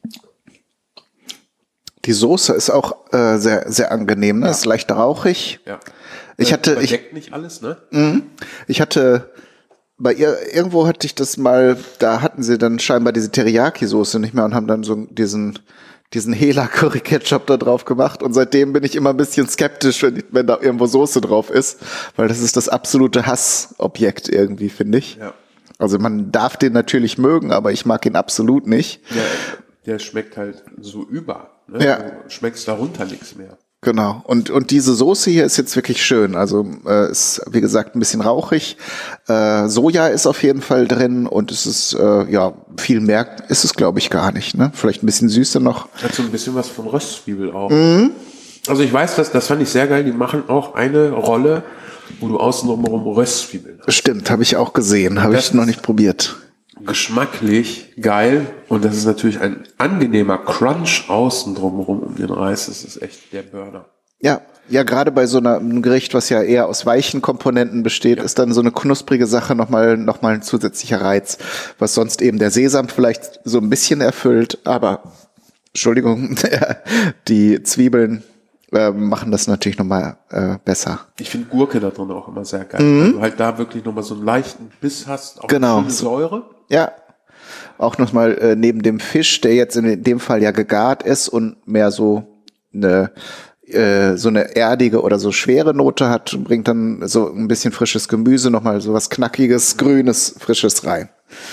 Die Soße ist auch äh, sehr sehr angenehm, ne? Ist leicht rauchig. ja. Ich Äh, hatte ich Überdeckt nicht alles, ne? Ich hatte bei ihr, irgendwo hatte ich das mal, da hatten sie dann scheinbar diese Teriyaki-Soße nicht mehr und haben dann so diesen, diesen Hela-Curry-Ketchup da drauf gemacht. Und seitdem bin ich immer ein bisschen skeptisch, wenn, wenn da irgendwo Soße drauf ist, weil das ist das absolute Hassobjekt irgendwie, finde ich. Ja. Also man darf den natürlich mögen, aber ich mag ihn absolut nicht. Ja, der schmeckt halt so über. Ne? Ja. Du schmeckst darunter nichts mehr. Genau. Und und diese Soße hier ist jetzt wirklich schön. Also äh, ist, wie gesagt, ein bisschen rauchig. Äh, Soja ist auf jeden Fall drin und es ist, äh, ja, viel mehr ist es, glaube ich, gar nicht. Ne? Vielleicht ein bisschen süßer noch. Hat so ein bisschen was von Röstzwiebel auch. Mhm. Also ich weiß, das, das fand ich sehr geil. Die machen auch eine Rolle, wo du außen drumherum Röstzwiebeln hast. Stimmt, habe ich auch gesehen. Habe ich noch nicht probiert. Geschmacklich geil und das ist natürlich ein angenehmer Crunch außen drumherum um den Reis. Das ist echt der Burner. Ja, ja, gerade bei so einer, einem Gericht, was ja eher aus weichen Komponenten besteht, ja. ist dann so eine knusprige Sache nochmal noch mal ein zusätzlicher Reiz, was sonst eben der Sesam vielleicht so ein bisschen erfüllt, aber Entschuldigung, die Zwiebeln äh, machen das natürlich nochmal äh, besser. Ich finde Gurke da drin auch immer sehr geil, mhm. weil du halt da wirklich nochmal so einen leichten Biss hast, auch genau. eine schöne Säure. Ja, auch nochmal äh, neben dem Fisch, der jetzt in dem Fall ja gegart ist und mehr so eine äh, so eine erdige oder so schwere Note hat, bringt dann so ein bisschen frisches Gemüse, nochmal so was Knackiges, Grünes, Frisches rein.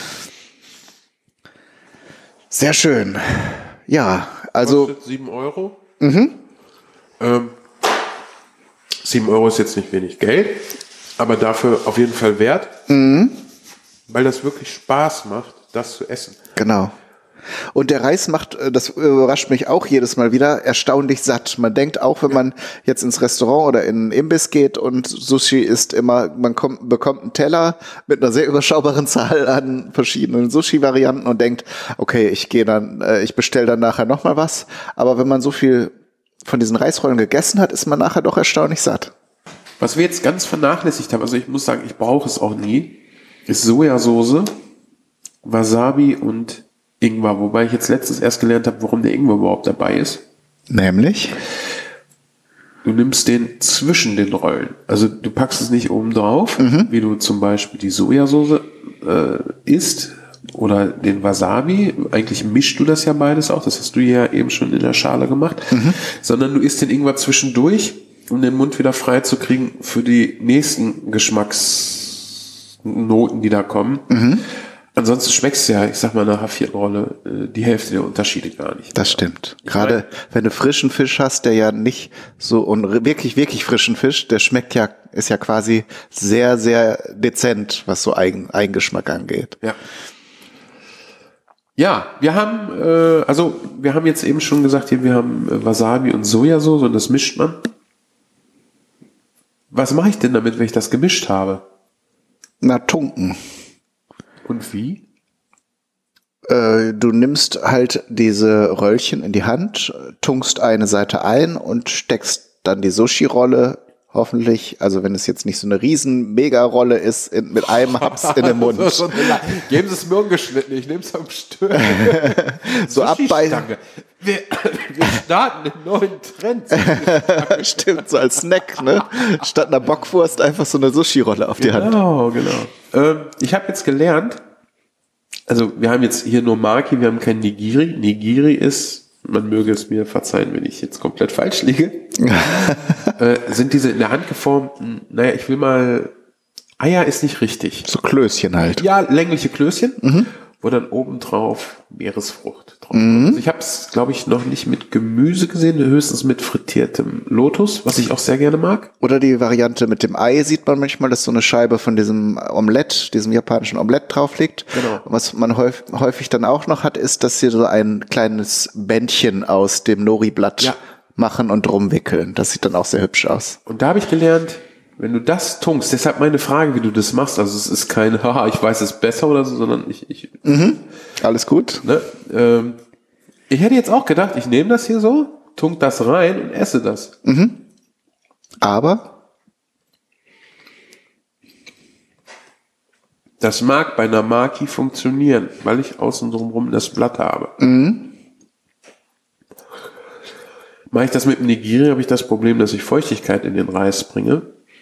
Sehr schön. Ja, also... Kostet sieben Euro. Mhm. Ähm, sieben Euro ist jetzt nicht wenig Geld, aber dafür auf jeden Fall wert. Mhm. Weil das wirklich Spaß macht, das zu essen. Genau. Und der Reis macht, das überrascht mich auch jedes Mal wieder, erstaunlich satt. Man denkt auch, wenn man jetzt ins Restaurant oder in einen Imbiss geht und Sushi isst immer, man kommt, bekommt einen Teller mit einer sehr überschaubaren Zahl an verschiedenen Sushi-Varianten und denkt, okay, ich gehe dann, ich bestelle dann nachher nochmal was. Aber wenn man so viel von diesen Reisrollen gegessen hat, ist man nachher doch erstaunlich satt. Was wir jetzt ganz vernachlässigt haben, also ich muss sagen, ich brauche es auch nie, ist Sojasauce, Wasabi und Ingwer. Wobei ich jetzt letztens erst gelernt habe, warum der Ingwer überhaupt dabei ist. Nämlich? Du nimmst den zwischen den Rollen. Also du packst es nicht oben drauf, mhm. wie du zum Beispiel die Sojasauce äh, isst oder den Wasabi. Eigentlich mischst du das ja beides auch. Das hast du ja eben schon in der Schale gemacht. Mhm. Sondern du isst den Ingwer zwischendurch, um den Mund wieder frei zu kriegen für die nächsten Geschmacksnoten, die da kommen. Mhm. Ansonsten schmeckst du ja, ich sag mal, nach der vierten Rolle die Hälfte der Unterschiede gar nicht. Das stimmt. Gerade wenn du frischen Fisch hast, der ja nicht so, und wirklich, wirklich frischen Fisch, der schmeckt ja, ist ja quasi sehr, sehr dezent, was so Eigen, Eigengeschmack angeht. Ja. Ja, wir haben, äh, also wir haben jetzt eben schon gesagt, hier, wir haben Wasabi und Sojasauce und das mischt man. Was mache ich denn damit, wenn ich das gemischt habe? Na, tunken. Und wie? Äh, du nimmst halt diese Röllchen in die Hand, tunkst eine Seite ein und steckst dann die Sushi-Rolle hoffentlich, also wenn es jetzt nicht so eine riesen Mega-Rolle ist, in, mit einem Haps in den Mund. Geben Sie es mir ungeschnitten, ich nehme es am Stück. So abbeißen. Wir, wir starten einen neuen Trend. Stimmt, so als Snack, ne? Statt einer Bockwurst einfach so eine Sushi-Rolle auf die genau, Hand. Genau, genau. Ähm, ich habe jetzt gelernt, also wir haben jetzt hier nur Maki, wir haben kein Nigiri. Nigiri ist, man möge es mir verzeihen, wenn ich jetzt komplett falsch liege, äh, sind diese in der Hand geformten, naja, ich will mal, Eier ist nicht richtig. So Klößchen halt. Ja, längliche Klößchen, mhm. wo dann obendrauf Meeresfrucht drauf mhm. Also ich habe es, glaube ich, noch nicht mit Gemüse gesehen, höchstens mit frittiertem Lotus, was ich auch sehr gerne mag. Oder die Variante mit dem Ei sieht man manchmal, dass so eine Scheibe von diesem Omelett, diesem japanischen Omelett drauf liegt. Genau. Was man häufig, häufig dann auch noch hat, ist, dass sie so ein kleines Bändchen aus dem Nori-Blatt ja. machen und drum wickeln. Das sieht dann auch sehr hübsch aus. Und da habe ich gelernt, wenn du das tunkst, deshalb meine Frage, wie du das machst, also es ist kein, haha, ich weiß es besser oder so, sondern ich... ich mhm. Alles gut. Ne, ähm, ich hätte jetzt auch gedacht, ich nehme das hier so, tunk das rein und esse das. Mhm. Aber? Das mag bei einer Maki funktionieren, weil ich außen drumherum das Blatt habe. Mhm. Mache ich das mit dem Nigiri, habe ich das Problem, dass ich Feuchtigkeit in den Reis bringe.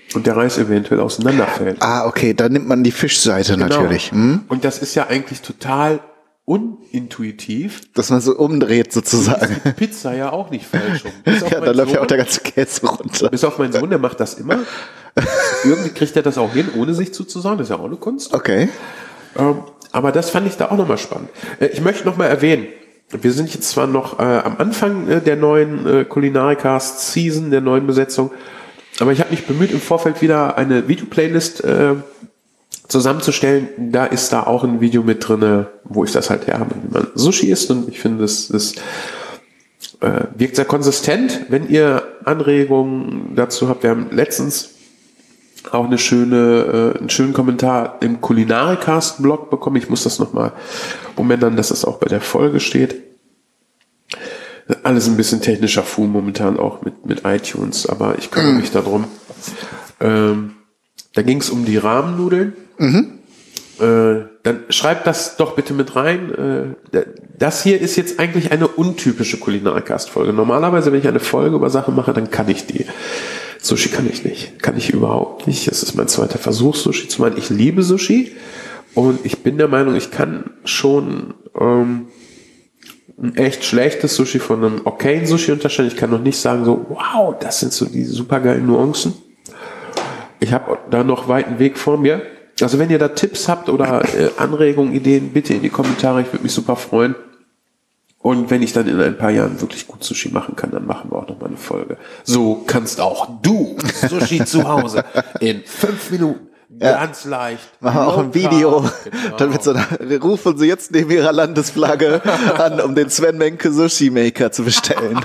und der Reis eventuell auseinanderfällt. Ah, okay, da nimmt man die Fischseite Genau. natürlich. Hm? Und das ist ja eigentlich total unintuitiv. Dass man so umdreht sozusagen. Ist die Pizza ja auch nicht falsch rum. Bis auf Ja, meinen da läuft ja Sohn- auch der ganze Käse runter. Bis auf meinen Sohn, der macht das immer. Irgendwie kriegt er das auch hin, ohne sich zuzusagen. Das ist ja auch eine Kunst. Okay. Ähm, aber das fand ich da auch nochmal spannend. Äh, ich möchte nochmal erwähnen, wir sind jetzt zwar noch äh, am Anfang äh, der neuen äh, Kulinarikast-Season, der neuen Besetzung, aber ich habe mich bemüht, im Vorfeld wieder eine Videoplaylist äh, zusammenzustellen. Da ist da auch ein Video mit drin, wo ich das halt her habe, wie man Sushi isst. Und ich finde, das, das äh, wirkt sehr konsistent. Wenn ihr Anregungen dazu habt, wir haben letztens auch eine schöne, äh, einen schönen Kommentar im Kulinarikast-Blog bekommen. Ich muss das nochmal umändern, dass das auch bei der Folge steht. Alles ein bisschen technischer Fu momentan auch mit, mit iTunes, aber ich kümmere mich darum. Ähm, da ging es um die Rahmennudeln. Mhm. Äh, dann schreibt das doch bitte mit rein. Äh, das hier ist jetzt eigentlich eine untypische Kulinarikast-Folge. Normalerweise, wenn ich eine Folge über Sachen mache, dann kann ich die. Sushi kann ich nicht. Kann ich überhaupt nicht. Das ist mein zweiter Versuch, Sushi zu machen. Ich liebe Sushi und ich bin der Meinung, ich kann schon ähm, ein echt schlechtes Sushi von einem okayen Sushi unterscheiden. Ich kann noch nicht sagen so, wow, das sind so die supergeilen Nuancen. Ich habe da noch weiten Weg vor mir. Also wenn ihr da Tipps habt oder äh, Anregungen, Ideen, bitte in die Kommentare. Ich würde mich super freuen. Und wenn ich dann in ein paar Jahren wirklich gut Sushi machen kann, dann machen wir auch noch mal eine Folge. So kannst auch du Sushi zu Hause in fünf Minuten ganz ja. leicht. Machen wir auch ein Video. Genau. Dann wird so, rufen Sie jetzt neben Ihrer Landesflagge an, um den Sven Menke Sushi Maker zu bestellen.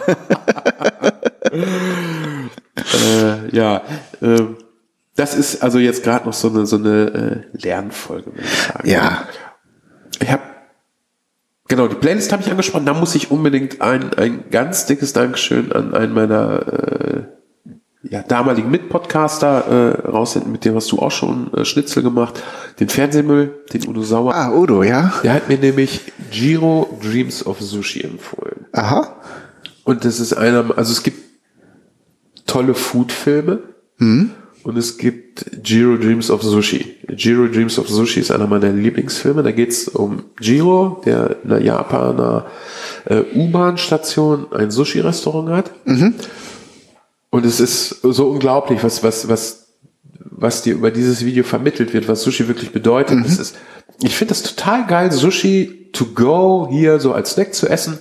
äh, ja, äh, das ist also jetzt gerade noch so eine so eine äh, Lernfolge, würde ich sagen. Ja. Ich habe Genau, die Playlist habe ich angesprochen. Da muss ich unbedingt ein, ein ganz dickes Dankeschön an einen meiner äh, ja, damaligen Mitpodcaster äh, raussenden. Mit dem hast du auch schon äh, Schnitzel gemacht. Den Fernsehmüll, den Udo Sauer. Ah, Udo, ja. Der hat mir nämlich Jiro Dreams of Sushi empfohlen. Aha. Und das ist einer, also es gibt tolle Food-Filme. Mhm. Und es gibt Jiro Dreams of Sushi. Jiro Dreams of Sushi ist einer meiner Lieblingsfilme. Da geht es um Jiro, der in einer Japaner äh, U-Bahn-Station ein Sushi-Restaurant hat. Mhm. Und es ist so unglaublich, was, was, was, was dir über dieses Video vermittelt wird, was Sushi wirklich bedeutet. Mhm. Es ist, ich finde das total geil, Sushi to go hier so als Snack zu essen.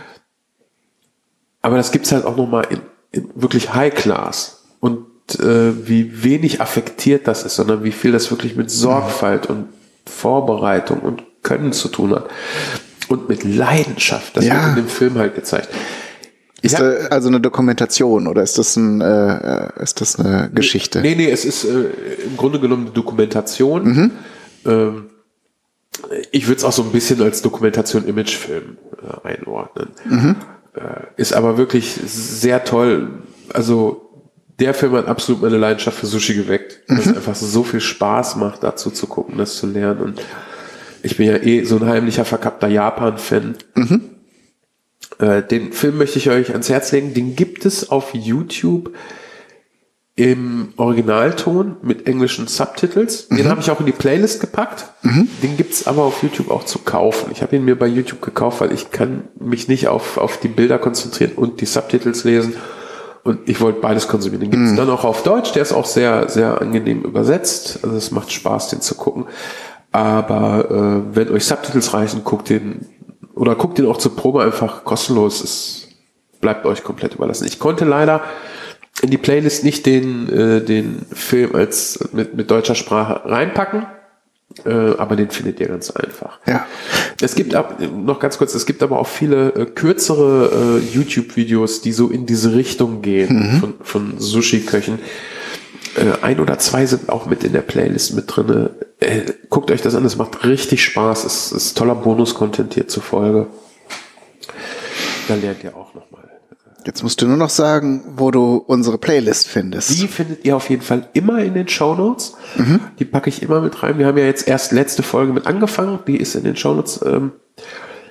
Aber das gibt's halt auch nochmal in, in wirklich High Class. Und wie wenig affektiert das ist, sondern wie viel das wirklich mit Sorgfalt und Vorbereitung und Können zu tun hat. Und mit Leidenschaft. Das ja. wird in dem Film halt gezeigt. Ist da also eine Dokumentation oder ist das, ein, äh, ist das eine Geschichte? Nee, nee, es ist äh, im Grunde genommen eine Dokumentation. Mhm. Ähm, ich würde es auch so ein bisschen als Dokumentation-Imagefilm äh, einordnen. Mhm. Äh, ist aber wirklich sehr toll. Also der Film hat absolut meine Leidenschaft für Sushi geweckt. Mhm. Dass es einfach so viel Spaß macht, dazu zu gucken, das zu lernen. Und ich bin ja eh so ein heimlicher, verkappter Japan-Fan. Mhm. Äh, den Film möchte ich euch ans Herz legen. Den gibt es auf YouTube im Originalton mit englischen Subtitles. Den mhm. habe ich auch in die Playlist gepackt. Mhm. Den gibt es aber auf YouTube auch zu kaufen. Ich habe ihn mir bei YouTube gekauft, weil ich kann mich nicht auf, auf die Bilder konzentrieren und die Subtitles lesen. Und ich wollte beides konsumieren. Den gibt es mm. dann auch auf Deutsch. Der ist auch sehr, sehr angenehm übersetzt. Also es macht Spaß, den zu gucken. Aber äh, wenn euch Subtitles reichen, guckt den oder guckt den auch zur Probe einfach kostenlos. Es bleibt euch komplett überlassen. Ich konnte leider in die Playlist nicht den äh, den Film als mit mit deutscher Sprache reinpacken. Äh, aber den findet ihr ganz einfach. Ja. Es gibt ab, noch ganz kurz, es gibt aber auch viele äh, kürzere äh, YouTube-Videos, die so in diese Richtung gehen, mhm. von, von Sushi-Köchen. Äh, ein oder zwei sind auch mit in der Playlist mit drin. Äh, guckt euch das an, es macht richtig Spaß. Es ist toller Bonus-Content hier zur Folge. Da lernt ihr auch nochmal. Jetzt musst du nur noch sagen, wo du unsere Playlist findest. Die findet ihr auf jeden Fall immer in den Shownotes. Mhm. Die packe ich immer mit rein. Wir haben ja jetzt erst letzte Folge mit angefangen. Die ist in den Shownotes. Ähm,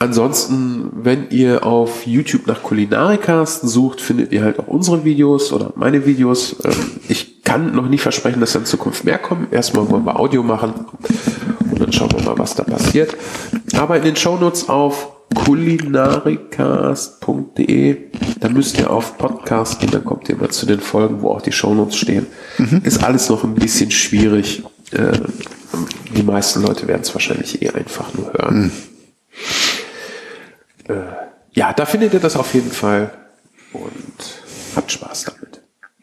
ansonsten, wenn ihr auf YouTube nach Kulinarikast sucht, findet ihr halt auch unsere Videos oder meine Videos. Ähm, ich kann noch nicht versprechen, dass da in Zukunft mehr kommen. Erstmal wollen wir Audio machen und dann schauen wir mal, was da passiert. Aber in den Shownotes auf kulinarikast punkt de, da müsst ihr auf Podcast gehen, dann kommt ihr mal zu den Folgen, wo auch die Shownotes stehen. Mhm. Ist alles noch ein bisschen schwierig. Äh, die meisten Leute werden es wahrscheinlich eh einfach nur hören. Mhm. Äh, ja, da findet ihr das auf jeden Fall und habt Spaß damit.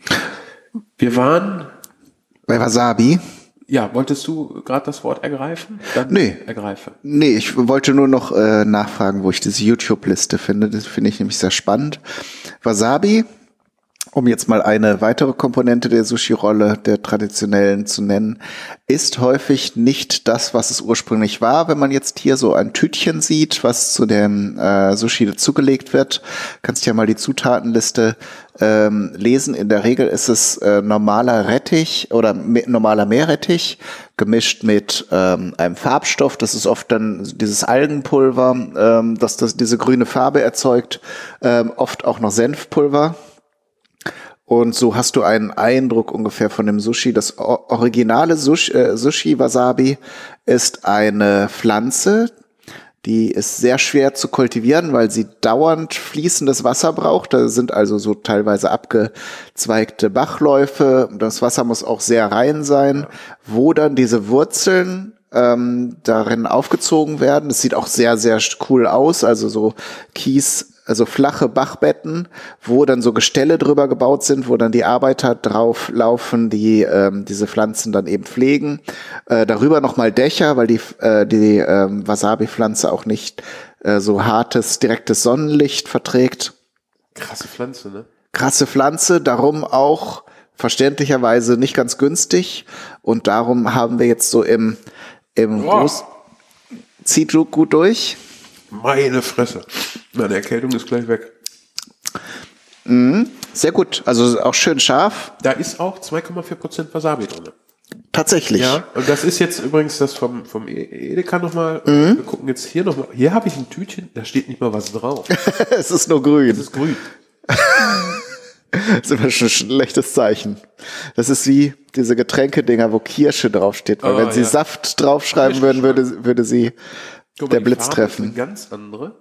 Wir waren bei Wasabi. Ja, wolltest du gerade das Wort ergreifen? Dann nee. Ergreife. Nee, ich wollte nur noch äh, nachfragen, wo ich diese YouTube-Liste finde. Das finde ich nämlich sehr spannend. Wasabi, um jetzt mal eine weitere Komponente der Sushi-Rolle, der traditionellen zu nennen, ist häufig nicht das, was es ursprünglich war. Wenn man jetzt hier so ein Tütchen sieht, was zu dem äh, Sushi dazugelegt wird, kannst du ja mal die Zutatenliste ähm, lesen. In der Regel ist es äh, normaler Rettich oder me- normaler Meerrettich gemischt mit ähm, einem Farbstoff. Das ist oft dann dieses Algenpulver, ähm, das, das diese grüne Farbe erzeugt. Ähm, oft auch noch Senfpulver. Und so hast du einen Eindruck ungefähr von dem Sushi. Das originale Sushi, äh, Sushi Wasabi ist eine Pflanze, die ist sehr schwer zu kultivieren, weil sie dauernd fließendes Wasser braucht. Da sind also so teilweise abgezweigte Bachläufe. Das Wasser muss auch sehr rein sein, wo dann diese Wurzeln ähm, darin aufgezogen werden. Das sieht auch sehr, sehr cool aus. Also so Kies, also flache Bachbetten, wo dann so Gestelle drüber gebaut sind, wo dann die Arbeiter drauf laufen, die ähm, diese Pflanzen dann eben pflegen. Äh, darüber nochmal Dächer, weil die, äh, die ähm, Wasabi-Pflanze auch nicht äh, so hartes, direktes Sonnenlicht verträgt. Krasse Pflanze, ne? Krasse Pflanze, darum auch verständlicherweise nicht ganz günstig. Und darum haben wir jetzt so im, im wow. Groß... Zieht gut durch. Meine Fresse. Meine Erkältung ist gleich weg. Mm, sehr gut. Also auch schön scharf. Da ist auch zwei Komma vier Prozent Wasabi drin. Tatsächlich. Ja, und das ist jetzt übrigens das vom, vom Edeka nochmal. Mhm. Wir gucken jetzt hier nochmal. Hier habe ich ein Tütchen, da steht nicht mal was drauf. Es ist nur grün. Es ist grün. Das ist immer schon ein schlechtes Zeichen. Das ist wie diese Getränkedinger, wo Kirsche draufsteht. Weil oh, wenn sie ja. Saft draufschreiben würden, würde, würde sie Guck mal, der Blitz Farbe treffen. Ist eine ganz andere.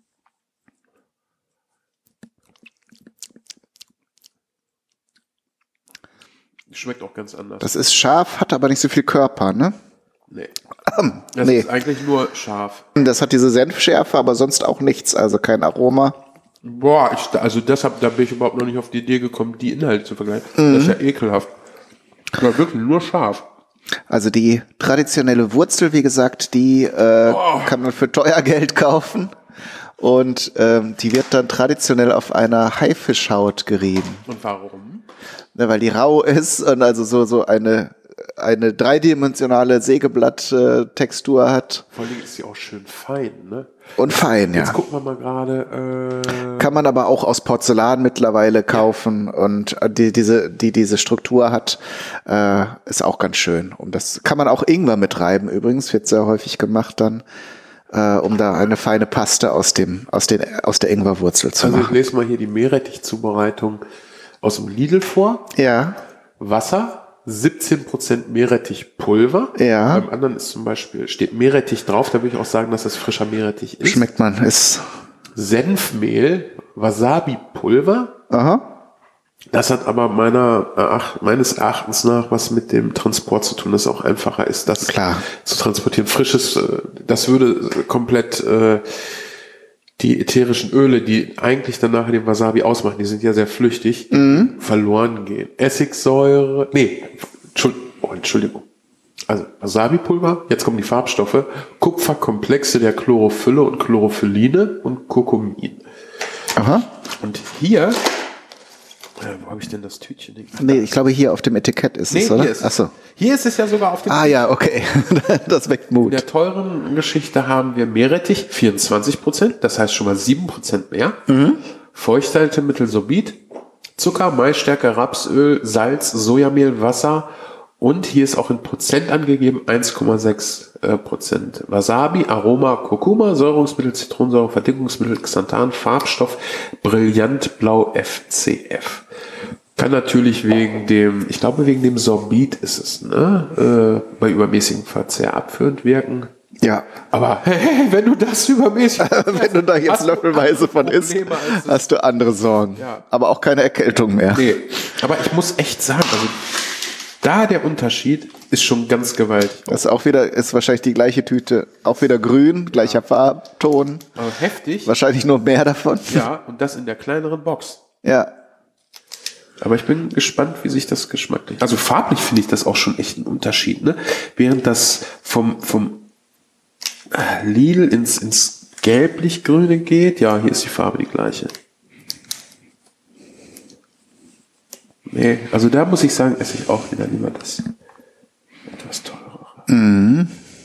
Schmeckt auch ganz anders. Das ist scharf, hat aber nicht so viel Körper, ne? Nee. Ähm, das nee. ist eigentlich nur scharf. Das hat diese Senfschärfe, aber sonst auch nichts, also kein Aroma. Boah, ich, also deshalb, da bin ich überhaupt noch nicht auf die Idee gekommen, die Inhalte zu vergleichen. Mhm. Das ist ja ekelhaft. Aber wirklich nur scharf. Also die traditionelle Wurzel, wie gesagt, die äh, oh. kann man für teuer Geld kaufen. Und ähm, die wird dann traditionell auf einer Haifischhaut gerieben. Und warum? Ne, weil die rau ist und also so, so eine, eine dreidimensionale Sägeblatt-Textur hat. Vor allem ist sie auch schön fein, ne? Und fein, ja. Jetzt gucken wir mal gerade. Äh Kann man aber auch aus Porzellan mittlerweile kaufen und die diese die diese Struktur hat, äh, ist auch ganz schön. Und das kann man auch Ingwer mitreiben. Übrigens wird sehr häufig gemacht dann, äh, um da eine feine Paste aus dem aus den aus der Ingwerwurzel zu also machen. Also ich lese mal hier die Meerrettich-Zubereitung aus dem Lidl vor. Ja. Wasser. siebzehn Prozent Meerrettichpulver. Ja. Beim anderen ist zum Beispiel, steht Meerrettich drauf, da würde ich auch sagen, dass das frischer Meerrettich ist. Schmeckt man, ist. Senfmehl, Wasabi-Pulver. Aha. Das hat aber meiner Erach- meines Erachtens nach was mit dem Transport zu tun, dass es auch einfacher ist, das Klar. zu transportieren. Frisches, das würde komplett äh, die ätherischen Öle, die eigentlich dann nachher den Wasabi ausmachen, die sind ja sehr flüchtig, mhm. verloren gehen. Essigsäure, nee, Entschuldigung, oh, Entschuldigung. Also Wasabi-Pulver, jetzt kommen die Farbstoffe, Kupferkomplexe der Chlorophylle und Chlorophyline und Kurkumin. Aha. Und hier, äh, wo habe ich denn das Tütchen? Nee, ich glaube hier auf dem Etikett ist nee, es, oder? Hier ist, Ach so. Hier ist es ja sogar auf dem Ah ja, okay. Das weckt Mut. In der teuren Geschichte haben wir Meerrettich, vierundzwanzig Prozent, das heißt schon mal sieben Prozent mehr. Mhm. Feuchthaltemittel Sorbit, Zucker, Maisstärke, Rapsöl, Salz, Sojamehl, Wasser Und hier ist auch in Prozent angegeben, eins Komma sechs Prozent. Wasabi, Aroma, Kurkuma, Säurungsmittel, Zitronensäure, Verdickungsmittel, Xanthan, Farbstoff, Brillantblau F C F. Kann natürlich wegen dem, ich glaube wegen dem Sorbit ist es, ne, äh, bei übermäßigem Verzehr abführend wirken. Ja. Aber hey, wenn du das übermäßig wenn du da jetzt löffelweise von isst, hast du andere Sorgen. Ja. Aber auch keine Erkältung mehr. Nee, aber ich muss echt sagen, also da der Unterschied ist schon ganz gewaltig. Das ist auch wieder, ist wahrscheinlich die gleiche Tüte, auch wieder grün, gleicher ja. Farbton. Aber heftig. Wahrscheinlich nur mehr davon. Ja, und das in der kleineren Box. Ja. Aber ich bin gespannt, wie sich das geschmacklich... Also farblich finde ich das auch schon echt ein Unterschied, ne? Während das vom, vom Lidl ins, ins gelblich-grüne geht, ja, hier ist die Farbe die gleiche. Nee, also da muss ich sagen, esse ich auch wieder lieber das etwas teurere. Mhm.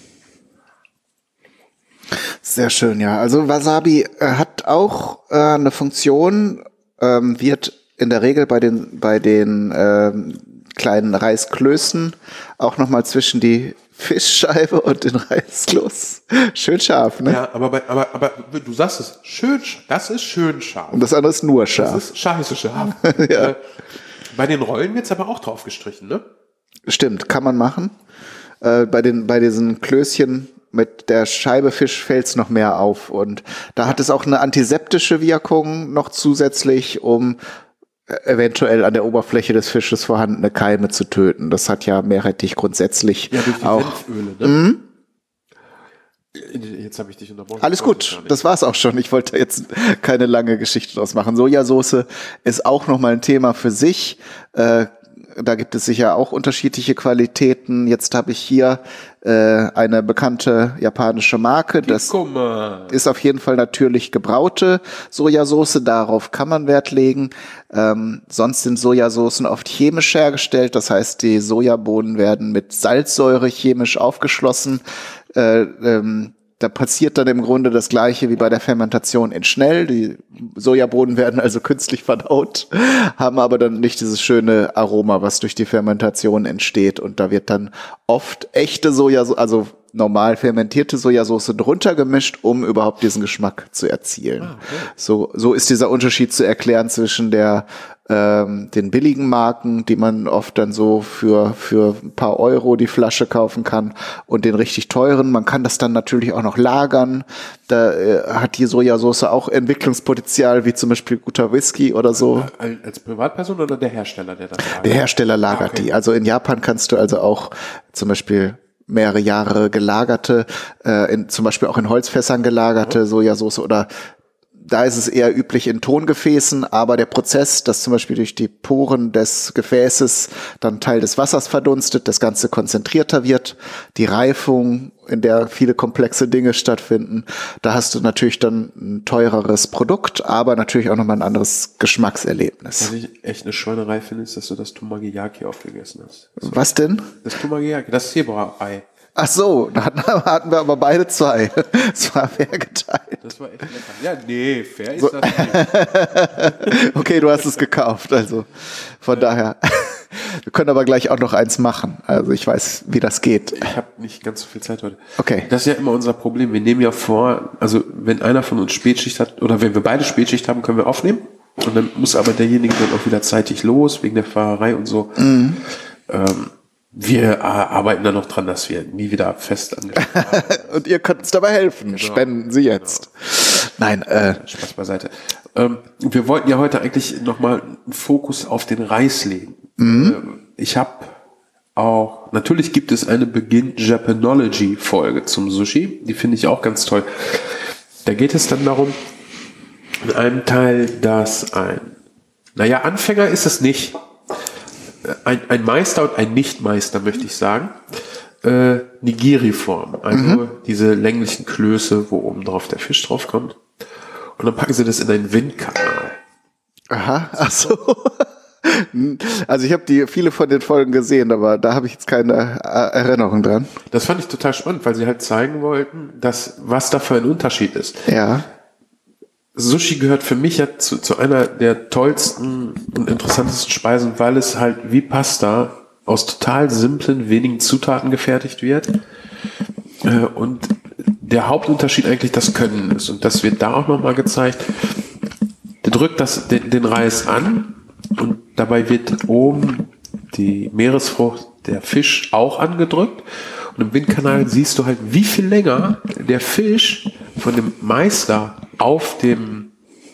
Sehr schön, ja. Also Wasabi äh, hat auch äh, eine Funktion, ähm, wird in der Regel bei den bei den ähm, kleinen Reisklößen auch nochmal zwischen die Fischscheibe und den Reiskloß. Schön scharf, ne? Ja, aber, bei, aber, aber du sagst es, schön, das ist schön scharf. Und das andere ist nur scharf. Das ist scheiße scharf. Ja. äh, bei den Rollen wird es aber auch drauf gestrichen, ne? Stimmt, kann man machen. Äh, bei den bei diesen Klößchen mit der Scheibe Fisch fällt es noch mehr auf. Und da hat es auch eine antiseptische Wirkung noch zusätzlich, um eventuell an der Oberfläche des Fisches vorhandene Keime zu töten. Das hat ja Meerrettich grundsätzlich ja, durch die auch. Senföle, ne? Mhm. Jetzt habe ich dich unterbrochen. Alles gut, das war's auch schon. Ich wollte jetzt keine lange Geschichte draus machen. Sojasauce ist auch nochmal ein Thema für sich. Äh, da gibt es sicher auch unterschiedliche Qualitäten. Jetzt habe ich hier äh, eine bekannte japanische Marke. Das Kikkoman. Ist auf jeden Fall natürlich gebraute Sojasauce. Darauf kann man Wert legen. Ähm, sonst sind Sojasoßen oft chemisch hergestellt. Das heißt, die Sojabohnen werden mit Salzsäure chemisch aufgeschlossen. Äh, ähm, Da passiert dann im Grunde das Gleiche wie bei der Fermentation in schnell. Die Sojabohnen werden also künstlich verdaut, haben aber dann nicht dieses schöne Aroma, was durch die Fermentation entsteht. Und da wird dann oft echte Sojasauce, also normal fermentierte Sojasauce drunter gemischt, um überhaupt diesen Geschmack zu erzielen. Ah, okay. So, so ist dieser Unterschied zu erklären zwischen der ähm, den billigen Marken, die man oft dann so für für ein paar Euro die Flasche kaufen kann, und den richtig teuren. Man kann das dann natürlich auch noch lagern. Da äh, hat die Sojasauce auch Entwicklungspotenzial, wie zum Beispiel guter Whisky oder so. Als Privatperson oder der Hersteller, der das lagert? Der Hersteller lagert ah, okay. die. Also in Japan kannst du also auch zum Beispiel mehrere Jahre gelagerte, äh, in, zum Beispiel auch in Holzfässern gelagerte mhm. Sojasauce, oder da ist es eher üblich in Tongefäßen, aber der Prozess, dass zum Beispiel durch die Poren des Gefäßes dann Teil des Wassers verdunstet, das Ganze konzentrierter wird, die Reifung, in der viele komplexe Dinge stattfinden, da hast du natürlich dann ein teureres Produkt, aber natürlich auch nochmal ein anderes Geschmackserlebnis. Was ich echt eine Schweinerei finde, ist, dass du das Tomageyaki aufgegessen hast. So. Was denn? Das Tomageyaki, das Zebra-Ei. Ach so, da hatten, hatten wir aber beide zwei. Es war fair geteilt. Das war echt lecker. Ja, nee, fair ist so. das nicht. Okay, du hast es gekauft, also von ja. daher. Wir können aber gleich auch noch eins machen. Also ich weiß, wie das geht. Ich habe nicht ganz so viel Zeit heute. Okay. Das ist ja immer unser Problem. Wir nehmen ja vor, also wenn einer von uns Spätschicht hat, oder wenn wir beide Spätschicht haben, können wir aufnehmen. Und dann muss aber derjenige dann auch wieder zeitig los, wegen der Fahrerei und so. Mhm. Ähm, Wir arbeiten da noch dran, dass wir nie wieder fest angestellt haben. Und ihr könnt uns dabei helfen. Genau. Spenden Sie jetzt. Genau. Nein, äh. Spaß beiseite. Ähm, wir wollten ja heute eigentlich nochmal einen Fokus auf den Reis legen. Mhm. Ich habe auch, natürlich gibt es eine Begin Japanology Folge zum Sushi. Die finde ich auch ganz toll. Da geht es dann darum, in einem Teil, dass ein, naja, Anfänger ist es nicht. Ein, ein Meister und ein Nicht-Meister, möchte ich sagen, äh, Nigiri-Form. Also mhm. diese länglichen Klöße, wo oben drauf der Fisch drauf kommt. Und dann packen sie das in einen Windkanal. Aha, ach so. Also ich habe die viele von den Folgen gesehen, aber da habe ich jetzt keine Erinnerung dran. Das fand ich total spannend, weil sie halt zeigen wollten, dass was da für ein Unterschied ist. Ja. Sushi gehört für mich ja zu, zu einer der tollsten und interessantesten Speisen, weil es halt wie Pasta aus total simplen, wenigen Zutaten gefertigt wird. Äh, und der Hauptunterschied eigentlich das Können ist. Und das wird da auch nochmal gezeigt. Der drückt das, den, den Reis an und dabei wird oben die Meeresfrucht, der Fisch, auch angedrückt. Und im Windkanal siehst du halt, wie viel länger der Fisch von dem Meister auf dem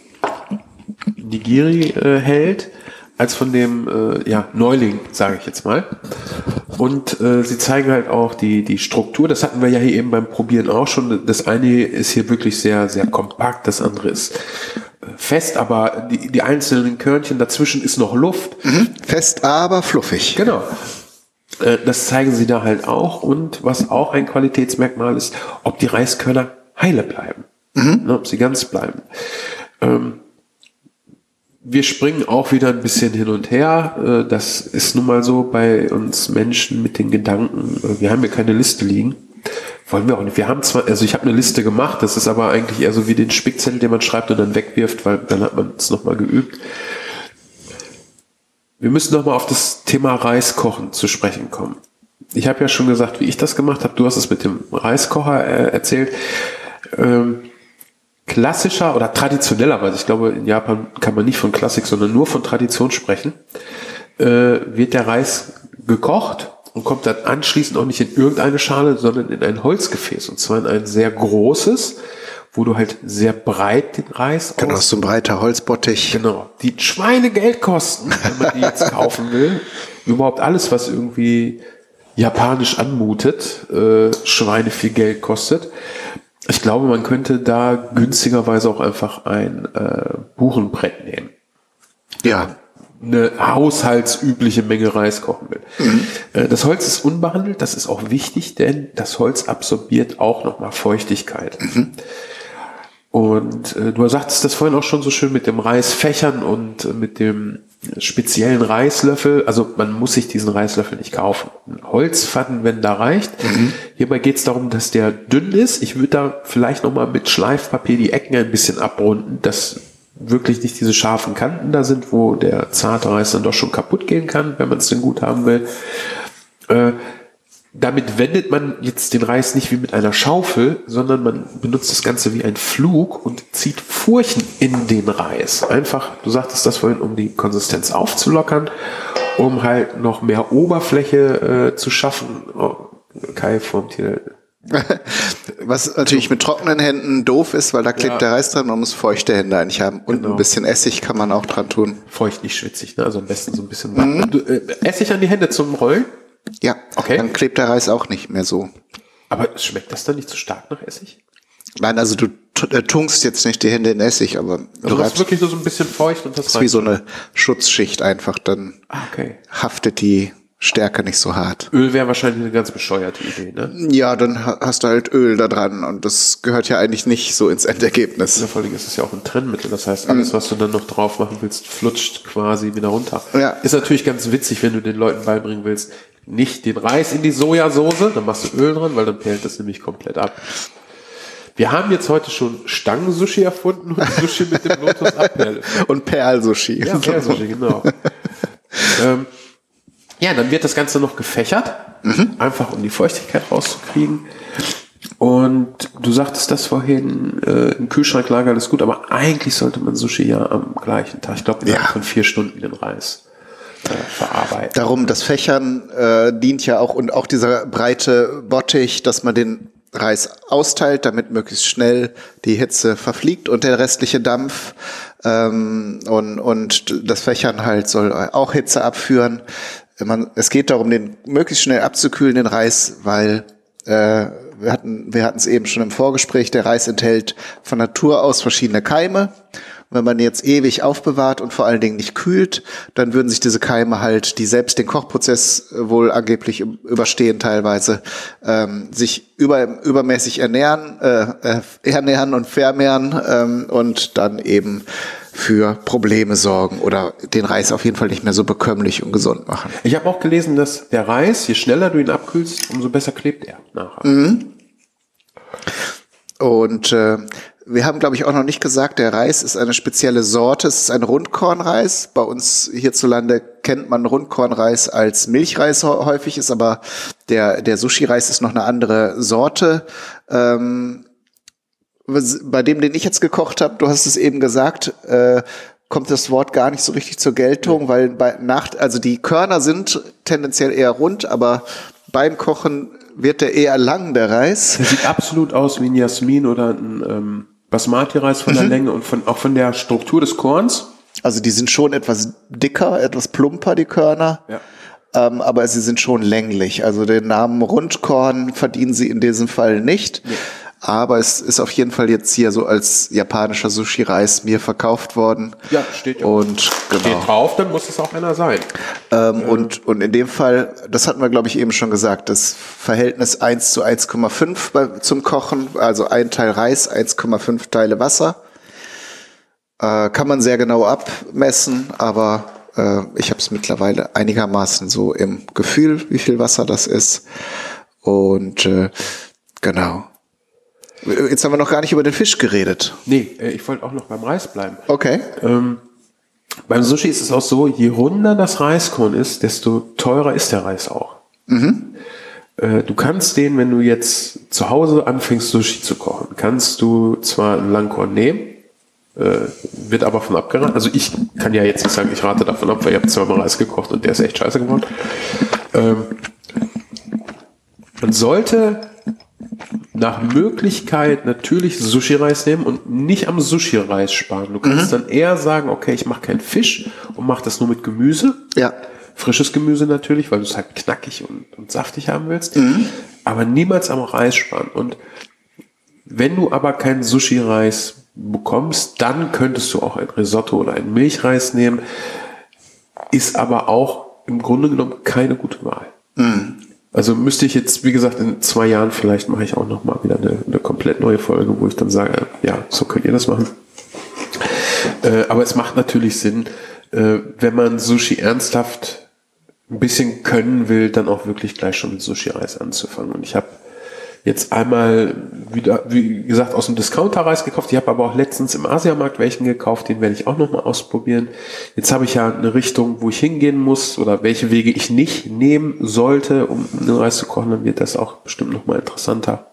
Nigiri äh, hält, als von dem äh, ja, Neuling, sage ich jetzt mal. Und äh, sie zeigen halt auch die, die Struktur. Das hatten wir ja hier eben beim Probieren auch schon. Das eine ist hier wirklich sehr, sehr kompakt, das andere ist fest, aber die, die einzelnen Körnchen dazwischen ist noch Luft. Mhm. Fest, aber fluffig. Genau. Äh, das zeigen sie da halt auch. Und was auch ein Qualitätsmerkmal ist, ob die Reiskörner heile bleiben. Mhm. Ne, ob sie ganz bleiben. Ähm, Wir springen auch wieder ein bisschen hin und her. Das ist nun mal so bei uns Menschen mit den Gedanken, wir haben hier keine Liste liegen. Wollen wir auch nicht. Wir haben zwar, also ich habe eine Liste gemacht, das ist aber eigentlich eher so wie den Spickzettel, den man schreibt und dann wegwirft, weil dann hat man es nochmal geübt. Wir müssen nochmal auf das Thema Reiskochen zu sprechen kommen. Ich habe ja schon gesagt, wie ich das gemacht habe. Du hast es mit dem Reiskocher äh, erzählt. Ähm, Klassischer oder traditionellerweise, ich glaube, in Japan kann man nicht von Klassik, sondern nur von Tradition sprechen, äh, wird der Reis gekocht und kommt dann anschließend auch nicht in irgendeine Schale, sondern in ein Holzgefäß. Und zwar in ein sehr großes, wo du halt sehr breit den Reis Genau, so ein breiter Holzbottich. Genau, die Schweinegeld kosten, wenn man die jetzt kaufen will. Überhaupt alles, was irgendwie japanisch anmutet, äh, Schweine viel Geld kostet. Ich glaube, man könnte da günstigerweise auch einfach ein äh, Buchenbrett nehmen. Ja. Eine haushaltsübliche Menge Reis kochen will. Mhm. Äh, das Holz ist unbehandelt, das ist auch wichtig, denn das Holz absorbiert auch nochmal Feuchtigkeit. Mhm. Und äh, du sagtest das vorhin auch schon so schön mit dem Reisfächern und äh, mit dem speziellen Reislöffel. Also man muss sich diesen Reislöffel nicht kaufen. Ein Holzpfannenwender reicht. Mhm. Hierbei geht es darum, dass der dünn ist. Ich würde da vielleicht nochmal mit Schleifpapier die Ecken ein bisschen abrunden, dass wirklich nicht diese scharfen Kanten da sind, wo der zarte Reis dann doch schon kaputt gehen kann, wenn man es denn gut haben will. Äh, Damit wendet man jetzt den Reis nicht wie mit einer Schaufel, sondern man benutzt das Ganze wie ein Flug und zieht Furchen in den Reis. Einfach, du sagtest das vorhin, um die Konsistenz aufzulockern, um halt noch mehr Oberfläche äh, zu schaffen. Oh, Kai formt hier. Was natürlich mit trockenen Händen doof ist, weil da klebt Ja. der Reis dran, man muss feuchte Hände eigentlich haben. Und Genau. ein bisschen Essig kann man auch dran tun. Feucht, nicht schwitzig, ne? Also am besten so ein bisschen mhm. du, äh, Essig an die Hände zum Rollen. Ja, okay. Dann klebt der Reis auch nicht mehr so. Aber schmeckt das dann nicht zu stark nach Essig? Nein, also du t- äh, tunkst jetzt nicht die Hände in Essig, aber Also du du hast reibst, wirklich nur so ein bisschen feucht und das ist wie so eine Schutzschicht einfach, dann Ah, okay. haftet die Stärke nicht so hart. Öl wäre wahrscheinlich eine ganz bescheuerte Idee, ne? Ja, dann ha- hast du halt Öl da dran und das gehört ja eigentlich nicht so ins Endergebnis. Ja, vor allem ist es ja auch ein Trennmittel. Das heißt, alles, was du dann noch drauf machen willst, flutscht quasi wieder runter. Ja. Ist natürlich ganz witzig, wenn du den Leuten beibringen willst, nicht den Reis in die Sojasauce, dann machst du Öl dran, weil dann perlt das nämlich komplett ab. Wir haben jetzt heute schon Stangen-Sushi erfunden und Sushi mit dem Lotus-Abperl. Und Perl-Sushi. Ja, Perl-Sushi, genau. ähm, ja, dann wird das Ganze noch gefächert, mhm. einfach um die Feuchtigkeit rauszukriegen. Und du sagtest das vorhin, äh, im Kühlschrank lagern ist gut, aber eigentlich sollte man Sushi ja am gleichen Tag, ich glaube, innerhalb Ja. von vier Stunden den Reis äh, verarbeiten. Darum, das Fächern äh, dient ja auch, und auch dieser breite Bottich, dass man den Reis austeilt, damit möglichst schnell die Hitze verfliegt und der restliche Dampf. Ähm, und, und das Fächern halt soll auch Hitze abführen. Man, es geht darum, den möglichst schnell abzukühlen, den Reis, weil äh, wir hatten wir hatten es eben schon im Vorgespräch, der Reis enthält von Natur aus verschiedene Keime. Und wenn man jetzt ewig aufbewahrt und vor allen Dingen nicht kühlt, dann würden sich diese Keime halt, die selbst den Kochprozess wohl angeblich überstehen teilweise, ähm, sich über, übermäßig ernähren, äh, ernähren und vermehren ähm, und dann eben für Probleme sorgen oder den Reis auf jeden Fall nicht mehr so bekömmlich und gesund machen. Ich habe auch gelesen, dass der Reis, je schneller du ihn abkühlst, umso besser klebt er nachher. Mhm. Und äh, Wir haben, glaube ich, auch noch nicht gesagt, der Reis ist eine spezielle Sorte. Es ist ein Rundkornreis. Bei uns hierzulande kennt man Rundkornreis als Milchreis häufig, ist aber der, der Sushi-Reis ist noch eine andere Sorte. Ähm, bei dem, den ich jetzt gekocht habe, du hast es eben gesagt, äh, kommt das Wort gar nicht so richtig zur Geltung, weil bei Nacht, also die Körner sind tendenziell eher rund, aber beim Kochen wird der eher lang, der Reis. Der sieht absolut aus wie ein Jasmin oder ein ähm, Basmati-Reis von der mhm. Länge und von, auch von der Struktur des Korns. Also die sind schon etwas dicker, etwas plumper, die Körner. Ja. Ähm, aber sie sind schon länglich. Also den Namen Rundkorn verdienen sie in diesem Fall nicht. Ja. Aber es ist auf jeden Fall jetzt hier so als japanischer Sushi-Reis mir verkauft worden. Ja, steht ja. Und genau. Steht drauf, dann muss es auch einer sein. Ähm, ähm. Und, und in dem Fall, das hatten wir, glaube ich, eben schon gesagt, das Verhältnis eins zu eins Komma fünf bei, zum Kochen, also ein Teil Reis, eins Komma fünf Teile Wasser. Äh, kann man sehr genau abmessen, aber äh, ich habe es mittlerweile einigermaßen so im Gefühl, wie viel Wasser das ist. Und äh, genau. Jetzt haben wir noch gar nicht über den Fisch geredet. Nee, ich wollte auch noch beim Reis bleiben. Okay. Ähm, beim Sushi ist es auch so, je runder das Reiskorn ist, desto teurer ist der Reis auch. Mhm. Äh, du kannst den, wenn du jetzt zu Hause anfängst, Sushi zu kochen, kannst du zwar ein Langkorn nehmen, äh, wird aber von abgeraten. Also ich kann ja jetzt nicht sagen, ich rate davon ab, weil ich habe zweimal Reis gekocht und der ist echt scheiße geworden. Ähm, man sollte nach Möglichkeit natürlich Sushi-Reis nehmen und nicht am Sushi-Reis sparen. Du kannst mhm. dann eher sagen, okay, ich mache keinen Fisch und mache das nur mit Gemüse. Ja. Frisches Gemüse natürlich, weil du es halt knackig und, und saftig haben willst. Mhm. Aber niemals am Reis sparen. Und wenn du aber keinen Sushi-Reis bekommst, dann könntest du auch ein Risotto oder einen Milchreis nehmen. Ist aber auch im Grunde genommen keine gute Wahl. Mhm. Also müsste ich jetzt, wie gesagt, in zwei Jahren vielleicht mache ich auch noch mal wieder eine, eine komplett neue Folge, wo ich dann sage, ja, so könnt ihr das machen. Äh, aber es macht natürlich Sinn, äh, wenn man Sushi ernsthaft ein bisschen können will, dann auch wirklich gleich schon mit Sushi-Reis anzufangen. Und ich habe jetzt einmal wieder, wie gesagt, aus dem Discounter-Reis gekauft. Ich habe aber auch letztens im Asiamarkt welchen gekauft, den werde ich auch nochmal ausprobieren. Jetzt habe ich ja eine Richtung, wo ich hingehen muss oder welche Wege ich nicht nehmen sollte, um einen Reis zu kochen, dann wird das auch bestimmt nochmal interessanter.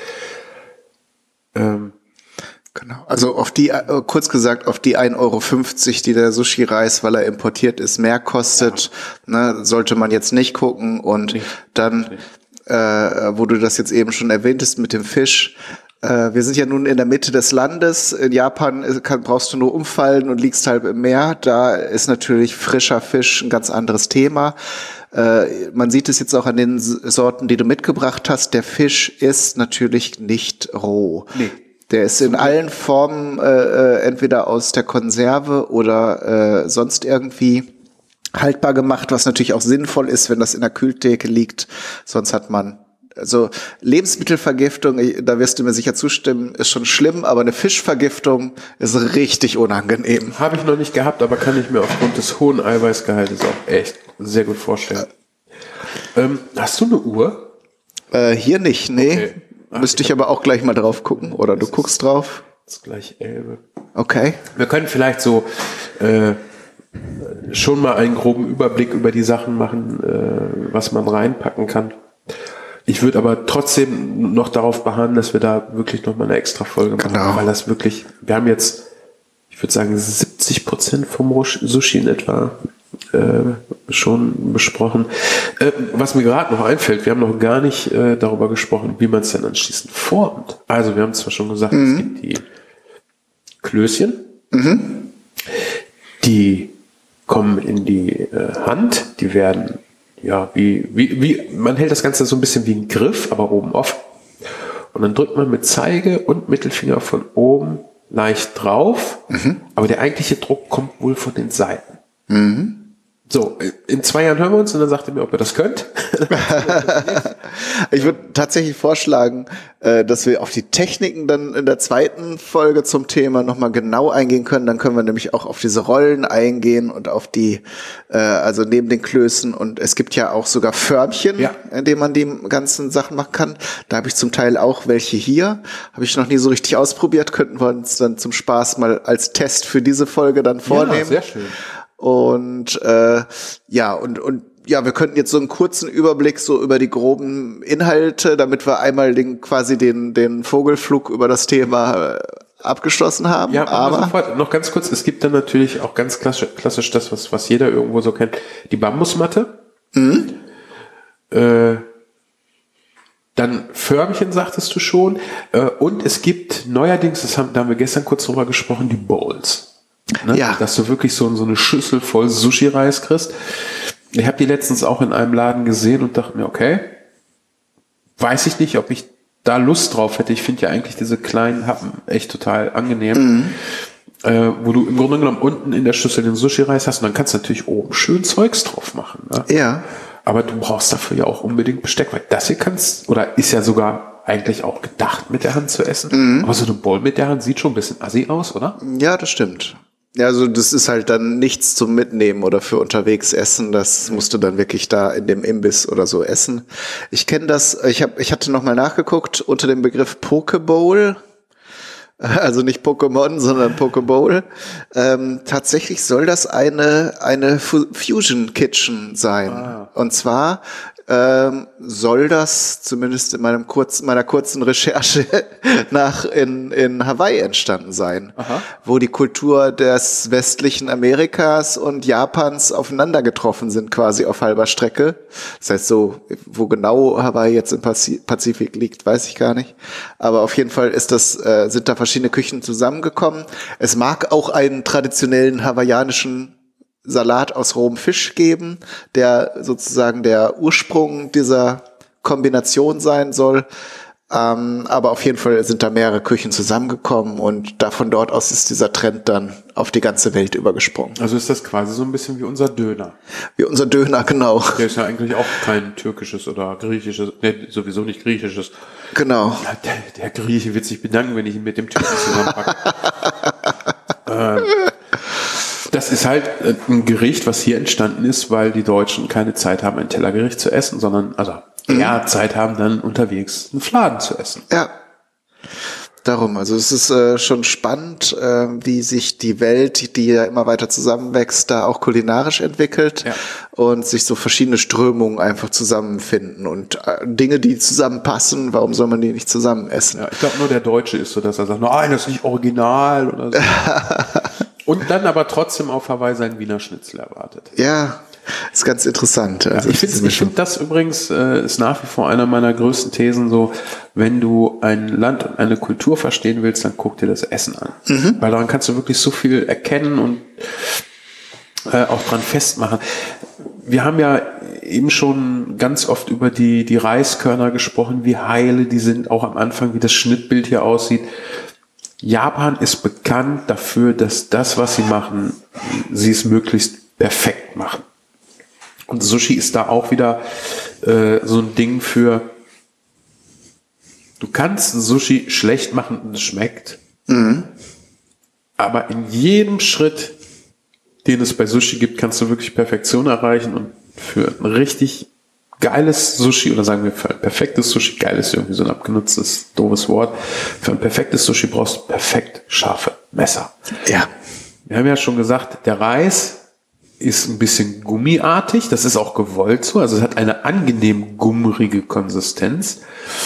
Ähm, Genau. Also auf die, äh, kurz gesagt, auf die ein Euro fünfzig, die der Sushi-Reis, weil er importiert ist, mehr kostet, ja. ne, sollte man jetzt nicht gucken. Und nicht. dann... Nicht. Äh, wo du das jetzt eben schon erwähntest mit dem Fisch. Äh, wir sind ja nun in der Mitte des Landes. In Japan kann, brauchst du nur umfallen und liegst halb im Meer. Da ist natürlich frischer Fisch ein ganz anderes Thema. Äh, man sieht es jetzt auch an den Sorten, die du mitgebracht hast. Der Fisch ist natürlich nicht roh. Nee. Der ist in allen Formen äh, entweder aus der Konserve oder äh, sonst irgendwie haltbar gemacht, was natürlich auch sinnvoll ist, wenn das in der Kühltheke liegt. Sonst hat man, also Lebensmittelvergiftung, da wirst du mir sicher zustimmen, ist schon schlimm, aber eine Fischvergiftung ist richtig unangenehm. Habe ich noch nicht gehabt, aber kann ich mir aufgrund des hohen Eiweißgehaltes auch echt sehr gut vorstellen. Äh, ähm, hast du eine Uhr? Äh, hier nicht, nee. Okay. Ach, Müsste ich, ich aber auch gleich mal drauf gucken, oder du guckst drauf. Das ist gleich Elbe. Okay. Wir können vielleicht so äh, schon mal einen groben Überblick über die Sachen machen, äh, was man reinpacken kann. Ich würde aber trotzdem noch darauf beharren, dass wir da wirklich noch mal eine extra Folge machen, genau. Weil das wirklich, wir haben jetzt, ich würde sagen, siebzig Prozent vom Sushi in etwa äh, schon besprochen. Äh, was mir gerade noch einfällt, wir haben noch gar nicht äh, darüber gesprochen, wie man es dann anschließend formt. Also wir haben zwar schon gesagt, mhm. es gibt die Klößchen, mhm. die kommen in die äh, Hand, die werden, ja, wie, wie, wie, man hält das Ganze so ein bisschen wie ein Griff, aber oben offen. Und dann drückt man mit Zeige und Mittelfinger von oben leicht drauf, mhm. aber der eigentliche Druck kommt wohl von den Seiten. Mhm. So, in zwei Jahren hören wir uns und dann sagt ihr mir, ob ihr das könnt. Ich würde tatsächlich vorschlagen, dass wir auf die Techniken dann in der zweiten Folge zum Thema nochmal genau eingehen können. Dann können wir nämlich auch auf diese Rollen eingehen und auf die, also neben den Klößen. Und es gibt ja auch sogar Förmchen, ja, in denen man die ganzen Sachen machen kann. Da habe ich zum Teil auch welche hier. Habe ich noch nie so richtig ausprobiert. Könnten wir uns dann zum Spaß mal als Test für diese Folge dann vornehmen. Ja, sehr schön. Und äh, ja, und und ja, wir könnten jetzt so einen kurzen Überblick so über die groben Inhalte, damit wir einmal den quasi den den Vogelflug über das Thema äh, abgeschlossen haben. Ja, aber sofort. Noch ganz kurz, es gibt dann natürlich auch ganz klassisch, klassisch das, was was jeder irgendwo so kennt, die Bambusmatte. Mhm. Äh, dann Förmchen, sagtest du schon. Äh, und es gibt neuerdings, das haben, da haben wir gestern kurz drüber gesprochen, die Bowls. Ne? Ja. Dass du wirklich so, so eine Schüssel voll Sushi-Reis kriegst. Ich habe die letztens auch in einem Laden gesehen und dachte mir, okay, weiß ich nicht, ob ich da Lust drauf hätte. Ich finde ja eigentlich diese kleinen Happen echt total angenehm. Mhm. Äh, wo du im Grunde genommen unten in der Schüssel den Sushi-Reis hast und dann kannst du natürlich oben schön Zeugs drauf machen. Ne? Ja. Aber du brauchst dafür ja auch unbedingt Besteck, weil das hier kannst, oder ist ja sogar eigentlich auch gedacht, mit der Hand zu essen. Mhm. Aber so eine Bowl mit der Hand sieht schon ein bisschen assi aus, oder? Ja, das stimmt. Ja, also das ist halt dann nichts zum Mitnehmen oder für unterwegs essen. Das musst du dann wirklich da in dem Imbiss oder so essen. Ich kenne das, ich hab, ich hatte nochmal nachgeguckt unter dem Begriff Pokebowl. Also nicht Pokémon, sondern Pokebowl. Ähm, tatsächlich soll das eine, eine Fusion Kitchen sein. Ah. Und zwar ähm, soll das zumindest in meinem kurzen, meiner kurzen Recherche nach in, in Hawaii entstanden sein. Aha. Wo die Kultur des westlichen Amerikas und Japans aufeinander getroffen sind, quasi auf halber Strecke. Das heißt so, wo genau Hawaii jetzt im Pazifik liegt, weiß ich gar nicht. Aber auf jeden Fall ist das, äh, sind da verschiedene Küchen zusammengekommen. Es mag auch einen traditionellen hawaiianischen Salat aus rohem Fisch geben, der sozusagen der Ursprung dieser Kombination sein soll. Ähm, aber auf jeden Fall sind da mehrere Küchen zusammengekommen und da von dort aus ist dieser Trend dann auf die ganze Welt übergesprungen. Also ist das quasi so ein bisschen wie unser Döner. Wie unser Döner, genau. Der ist ja eigentlich auch kein türkisches oder griechisches, ne, sowieso nicht griechisches. Genau. Ja, der, der Grieche wird sich bedanken, wenn ich ihn mit dem Türken zusammenpacke. ähm, Das ist halt ein Gericht, was hier entstanden ist, weil die Deutschen keine Zeit haben, ein Tellergericht zu essen, sondern also eher mhm. Zeit haben, dann unterwegs einen Fladen zu essen. Ja, darum. Also es ist äh, schon spannend, äh, wie sich die Welt, die ja immer weiter zusammenwächst, da auch kulinarisch entwickelt, ja, und sich so verschiedene Strömungen einfach zusammenfinden und äh, Dinge, die zusammenpassen, warum soll man die nicht zusammen essen? Ja, ich glaube nur der Deutsche ist so, dass er sagt, nein, das ist nicht original oder so. Und dann aber trotzdem auf Hawaii seinen Wiener Schnitzel erwartet. Ja, ist ganz interessant. Also ja, ich finde ich find das übrigens äh, ist nach wie vor einer meiner größten Thesen so, wenn du ein Land und eine Kultur verstehen willst, dann guck dir das Essen an. Mhm. Weil daran kannst du wirklich so viel erkennen und äh, auch dran festmachen. Wir haben ja eben schon ganz oft über die, die Reiskörner gesprochen, wie heile die sind, auch am Anfang, wie das Schnittbild hier aussieht. Japan ist bekannt dafür, dass das, was sie machen, sie es möglichst perfekt machen. Und Sushi ist da auch wieder äh, so ein Ding für, du kannst Sushi schlecht machen und es schmeckt, mhm. aber in jedem Schritt, den es bei Sushi gibt, kannst du wirklich Perfektion erreichen und für ein richtig geiles Sushi, oder sagen wir für ein perfektes Sushi, geil ist irgendwie so ein abgenutztes, doofes Wort. Für ein perfektes Sushi brauchst du perfekt scharfe Messer. Ja. Wir haben ja schon gesagt, der Reis ist ein bisschen gummiartig, das ist auch gewollt so, also es hat eine angenehm gummrige Konsistenz.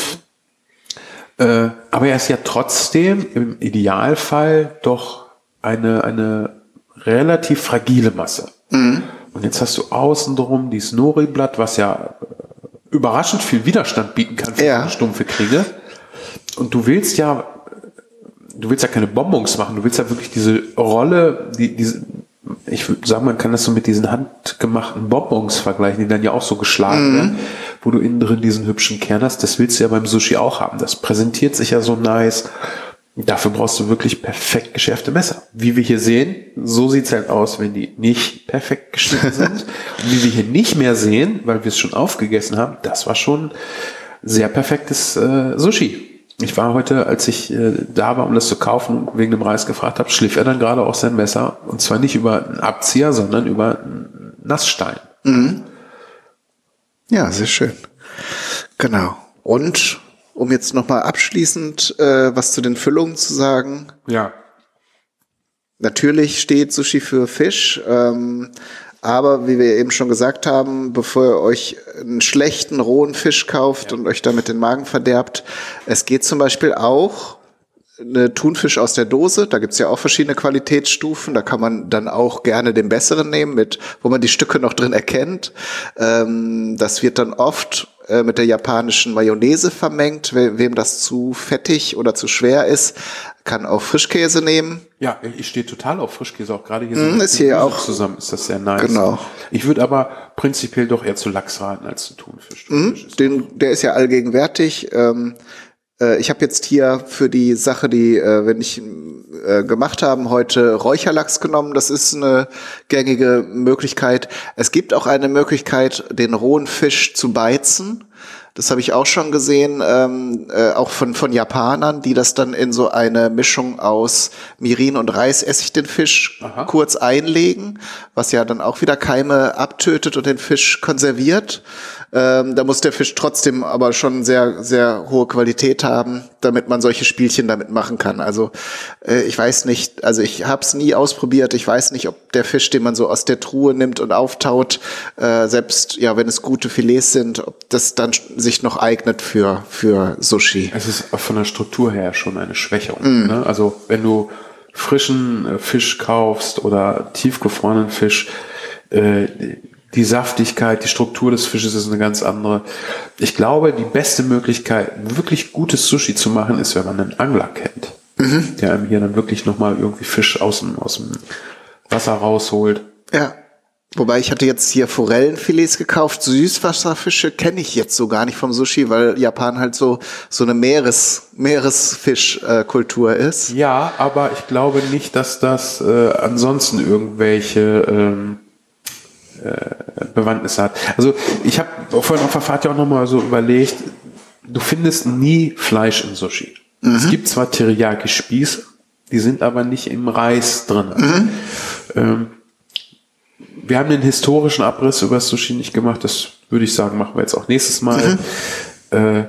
Äh, aber er ist ja trotzdem im Idealfall doch eine, eine relativ fragile Masse. Mhm. Und jetzt hast du außen drum dieses Nori-Blatt, was ja überraschend viel Widerstand bieten kann für ja. eine stumpfe Klinge. Und du willst ja, du willst ja keine Bonbons machen, du willst ja wirklich diese Rolle, die, diese, ich würde sagen, man kann das so mit diesen handgemachten Bonbons vergleichen, die dann ja auch so geschlagen werden, mhm. wo du innen drin diesen hübschen Kern hast. Das willst du ja beim Sushi auch haben. Das präsentiert sich ja so nice. Dafür brauchst du wirklich perfekt geschärfte Messer. Wie wir hier sehen, so sieht's halt aus, wenn die nicht perfekt geschnitten sind. Und wie wir hier nicht mehr sehen, weil wir es schon aufgegessen haben, das war schon sehr perfektes äh, Sushi. Ich war heute, als ich äh, da war, um das zu kaufen und wegen dem Reis gefragt habe, schliff er dann gerade auch sein Messer. Und zwar nicht über einen Abzieher, sondern über einen Nassstein. Mhm. Ja, sehr schön. Genau. Und um jetzt nochmal abschließend äh, was zu den Füllungen zu sagen. Ja. Natürlich steht Sushi für Fisch, ähm, aber wie wir eben schon gesagt haben, bevor ihr euch einen schlechten, rohen Fisch kauft ja. und euch damit den Magen verderbt, es geht zum Beispiel auch eine Thunfisch aus der Dose, da gibt's ja auch verschiedene Qualitätsstufen, da kann man dann auch gerne den besseren nehmen, mit wo man die Stücke noch drin erkennt. Ähm, das wird dann oft äh, mit der japanischen Mayonnaise vermengt. We- wem das zu fettig oder zu schwer ist, kann auch Frischkäse nehmen. Ja, ich stehe total auf Frischkäse, auch gerade hier mm, so ist hier auch zusammen ist das sehr nice. Genau. Ich würde aber prinzipiell doch eher zu Lachs raten als zu Thunfisch. Thunfisch Mm, ist den, der ist ja allgegenwärtig. Ähm, Ich habe jetzt hier für die Sache, die äh, wir nicht äh, gemacht haben, heute Räucherlachs genommen. Das ist eine gängige Möglichkeit. Es gibt auch eine Möglichkeit, den rohen Fisch zu beizen. Das habe ich auch schon gesehen, ähm, äh, auch von von Japanern, die das dann in so eine Mischung aus Mirin und Reisessig den Fisch Aha. kurz einlegen, was ja dann auch wieder Keime abtötet und den Fisch konserviert. Ähm, da muss der Fisch trotzdem aber schon sehr, sehr hohe Qualität haben, damit man solche Spielchen damit machen kann. Also äh, ich weiß nicht, also ich habe es nie ausprobiert. Ich weiß nicht, ob der Fisch, den man so aus der Truhe nimmt und auftaut, äh, selbst ja, wenn es gute Filets sind, ob das dann sich noch eignet für für Sushi. Es ist von der Struktur her schon eine Schwächung. Mm. Ne? Also wenn du frischen äh, Fisch kaufst oder tiefgefrorenen Fisch, äh, die Saftigkeit, die Struktur des Fisches ist eine ganz andere. Ich glaube, die beste Möglichkeit, wirklich gutes Sushi zu machen, ist, wenn man einen Angler kennt, mhm. der einem hier dann wirklich nochmal irgendwie Fisch aus dem, aus dem Wasser rausholt. Ja. Wobei ich hatte jetzt hier Forellenfilets gekauft. Süßwasserfische kenne ich jetzt so gar nicht vom Sushi, weil Japan halt so so eine Meeres Meeresfischkultur äh, ist. Ja, aber ich glaube nicht, dass das äh, ansonsten irgendwelche ähm, äh, Bewandtnis hat. Also ich habe vorhin auf der Fahrt ja auch nochmal so überlegt, du findest nie Fleisch im Sushi. Mhm. Es gibt zwar Teriyaki-Spieße, die sind aber nicht im Reis drin. Mhm. Ähm, Wir haben den historischen Abriss über das Sushi nicht gemacht. Das würde ich sagen, machen wir jetzt auch nächstes Mal. Mhm. Äh,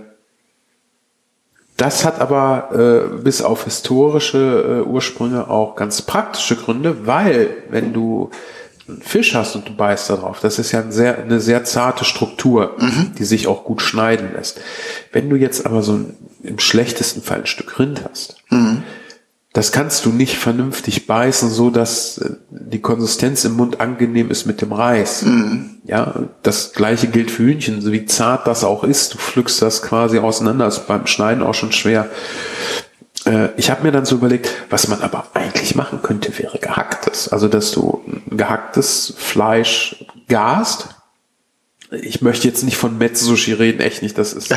das hat aber äh, bis auf historische äh, Ursprünge auch ganz praktische Gründe, weil wenn du einen Fisch hast und du beißt da drauf, das ist ja ein sehr, eine sehr zarte Struktur, mhm. die sich auch gut schneiden lässt. Wenn du jetzt aber so ein, im schlechtesten Fall ein Stück Rind hast, mhm. das kannst du nicht vernünftig beißen, so dass die Konsistenz im Mund angenehm ist mit dem Reis. Mhm. Ja, das Gleiche gilt für Hühnchen, so wie zart das auch ist. Du pflückst das quasi auseinander, ist beim Schneiden auch schon schwer. Äh, ich habe mir dann so überlegt, was man aber eigentlich machen könnte, wäre gehacktes. Also, dass du ein gehacktes Fleisch gast. Ich möchte jetzt nicht von Metz-Sushi reden, echt nicht, das ist...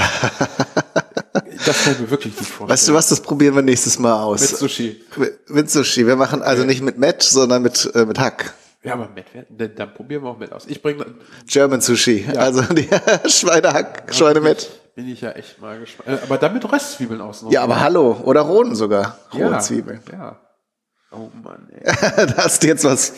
Das kann ich mir wirklich nicht vorstellen. Weißt du was, das probieren wir nächstes Mal aus. Mit Sushi. Mit, mit Sushi. Wir machen also nicht mit Met, sondern mit, äh, mit Hack. Ja, aber Met, dann, dann probieren wir auch mit aus. Ich bringe German Sushi. Ja. Also die Schweinehack, ja, Schweinemett. Bin ich ja echt mal gespannt. Aber dann mit Röstzwiebeln außen. Ja, aber hallo. Oder rohen sogar. Rohen ja, Zwiebeln. Ja. Oh Mann, ey. Da hast du jetzt was.